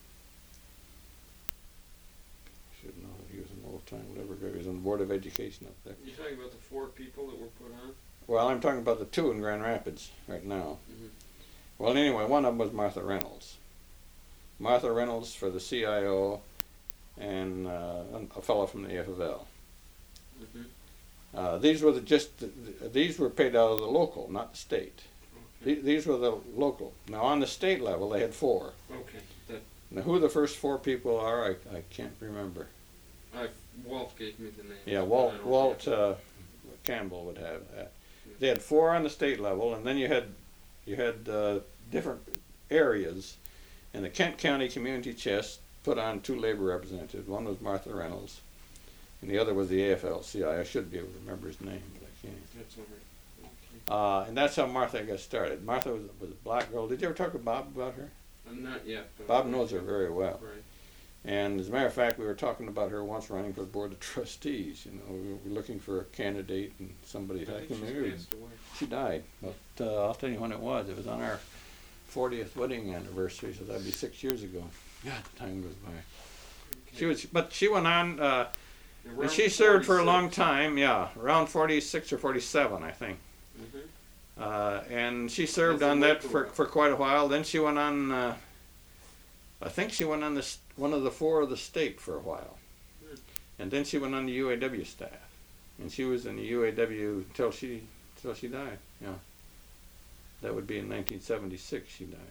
should know, he was an old time, whatever guy, he was on the Board of Education up there. You're talking about the four people that were put on? Well, I'm talking about the two in Grand Rapids right now. Mm-hmm. Well, anyway, one of them was Martha Reynolds. Martha Reynolds for the C I O, and uh, a fellow from the A F L. Mm-hmm. Uh, these were the just the, these were paid out of the local, not the state. Okay. Th- these were the local. Now on the state level, they had four. Okay. That, Now who the first four people are, I, I can't remember. I, Walt gave me the name. Yeah, but I Walt don't Walt have- uh, Campbell would have that. They had four on the state level, and then you had you had uh, different areas. And the Kent County Community Chest put on two labor representatives. One was Martha Reynolds, and the other was the A F L C I O. I should be able to remember his name, but I can't. That's all right. Okay. Uh, and that's how Martha got started. Martha was, was a black girl. Did you ever talk to Bob about her? Uh, not yet. But Bob knows her very well. Right. And as a matter of fact, we were talking about her once running for the Board of Trustees. You know, we were looking for a candidate and somebody. I think she's knew. passed away. She died, but uh, I'll tell you when it was. It was on our fortieth wedding anniversary, so that'd be six years ago. God, time goes by. Okay. She was, but she went on. Uh, Around and she served for a long forty-six. time. Yeah, around forty-six or forty-seven, I think. Mhm. Uh, and she served As a on that local for, rep. for quite a while. Then she went on, uh, I think she went on this, one of the four of the state for a while. Hmm. And then she went on the U A W staff. And she was in the U A W till she, till she died, yeah. That would be in nineteen seventy-six she died.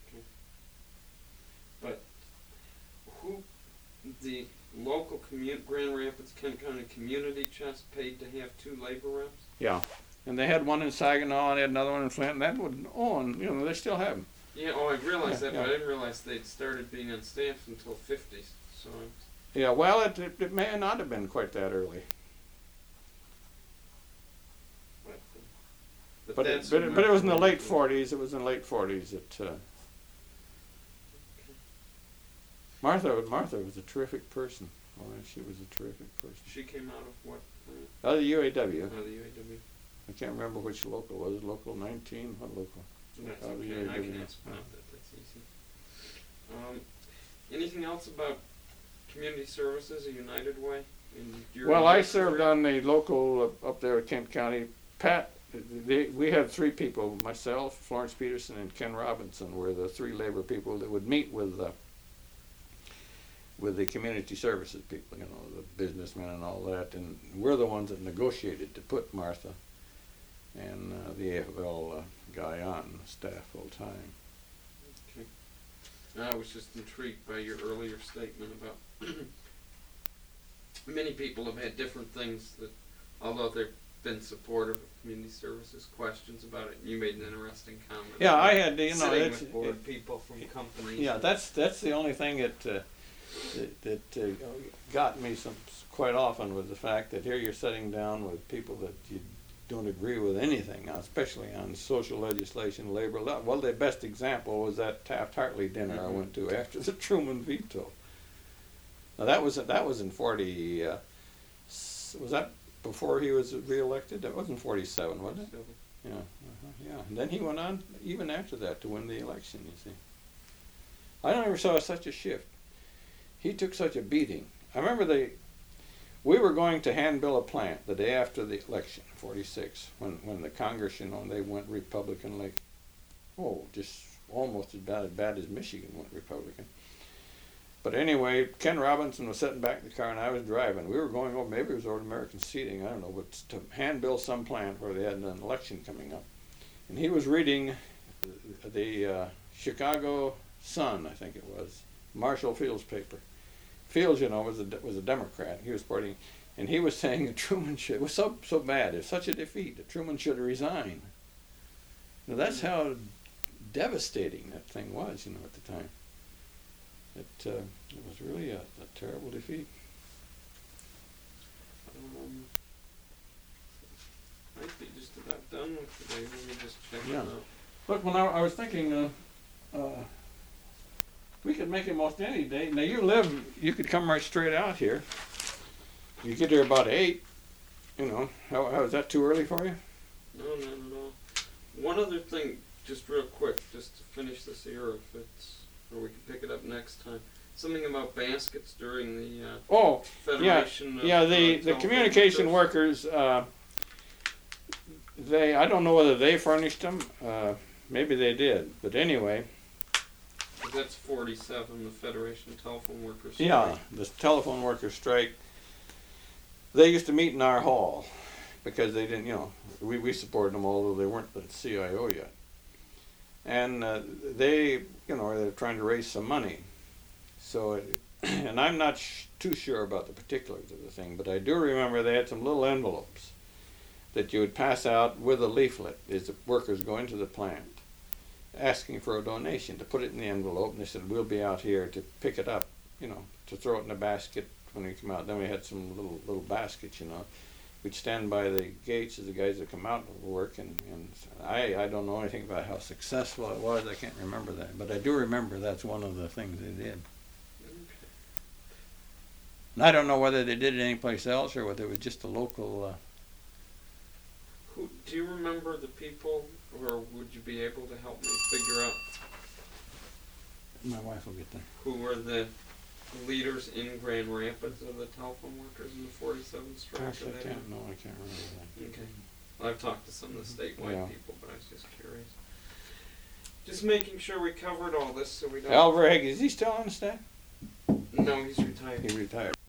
But who, the local commu- Grand Rapids, Kent County Community Chest paid to have two labor reps? Yeah. And they had one in Saginaw and they had another one in Flint, and that would, oh, and, you know, they still have them. Yeah, oh, I realized Yeah, that, yeah. but I didn't realize they'd started being on staff until fifties, so I'm, Yeah, well, it, it, it may not have been quite that early. but, uh, but, But it, that's but, when it, but it was in the Martha late Reynolds- forties. It was in the late forties that uh, Martha. Martha was a terrific person. Oh, she was a terrific person. She came out of what plant? Oh, the U A W. Oh, the U A W. I can't remember which local was. it Local nineteen. What local? That's Oh, the okay, U A I W. can ask about that, that's easy. Um, anything else about community services, a United Way? in your Well, I year? served on the local uh, up there at Kent County. Pat, they, we had three people: myself, Florence Peterson, and Ken Robinson were the three labor people that would meet with uh, with the community services people, you know, the businessmen and all that. And we're the ones that negotiated to put Martha and uh, the A F L uh, guy on staff full time. Okay. I was just intrigued by your earlier statement about many people have had different things that, although they've been supportive of community services, questions about it. You made an interesting comment. Yeah, about I had, you know, sitting it's, with board it, people from companies. yeah, that's that's the only thing that uh, that, that uh, got me some quite often was the fact that here you're sitting down with people that you don't agree with anything, especially on social legislation, labor law. Well, the best example was that Taft-Hartley dinner Mhm. I went to after the Truman veto. Now that was that was in forty. Uh, s- was that before he was reelected? That wasn't forty-seven, was it? So, Yeah, uh-huh, yeah. And then he went on even after that to win the election. You see, I never saw such a shift. He took such a beating. I remember they, we were going to hand-bill a plant the day after the election, forty-six, when, when the Congress, you know, they went Republican like, oh, just almost as bad, as bad as Michigan went Republican. But anyway, Ken Robinson was sitting back in the car and I was driving. We were going over, maybe it was over American Seating, I don't know, but to hand-bill some plant where they had an election coming up. And he was reading the, the uh, Chicago Sun, I think it was, Marshall Field's paper. Fields, you know, was a was a Democrat. He was partying, and he was saying that Truman should. It was so so bad. It was such a defeat that Truman should resign. Now that's how devastating that thing was, you know, at the time. It uh, it was really a, a terrible defeat. Um, might be just about done with today. Let me just check Yeah. it out. Look, when I, I was thinking, uh, uh, we could make it most any day. Now you live, you could come right straight out here. You get here about eight. You know, how, how is that too early for you? No, not at all. One other thing, just real quick, just to finish this here, if it's, or we can pick it up next time. Something about baskets during the uh, Oh, Federation. yeah, of, yeah. The uh, the Telephone communication Workers. workers, uh, they I don't know whether they furnished them. Uh, maybe they did, but anyway. That's forty-seven, the Federation of Telephone Workers. Yeah, the telephone workers strike. They used to meet in our hall because they didn't, you know, we, we supported them, although they weren't the C I O yet. And uh, they, you know, they're trying to raise some money. So, it, and I'm not sh- too sure about the particulars of the thing, but I do remember they had some little envelopes that you would pass out with a leaflet as the workers go into the plant, asking for a donation to put it in the envelope, and they said, we'll be out here to pick it up, you know, to throw it in a basket when we come out. Then we had some little little baskets, you know. We'd stand by the gates as the guys would come out to work, and, and I, I don't know anything about how successful it was. I can't remember that, but I do remember that's one of the things they did. Okay. And I don't know whether they did it anyplace else or whether it was just a local... Uh, Who, do you remember the people, or would you be able to help me figure out my wife will get that. who were the leaders in Grand Rapids of the telephone workers in the forty-seven strike? Gosh, Are I they- can't, no, I can't remember that. Okay. Well, I've talked to some of the statewide Yeah. people, but I was just curious. Just making sure we covered all this so we don't... Al Bragg, is he still on the staff? No, he's retired. He retired.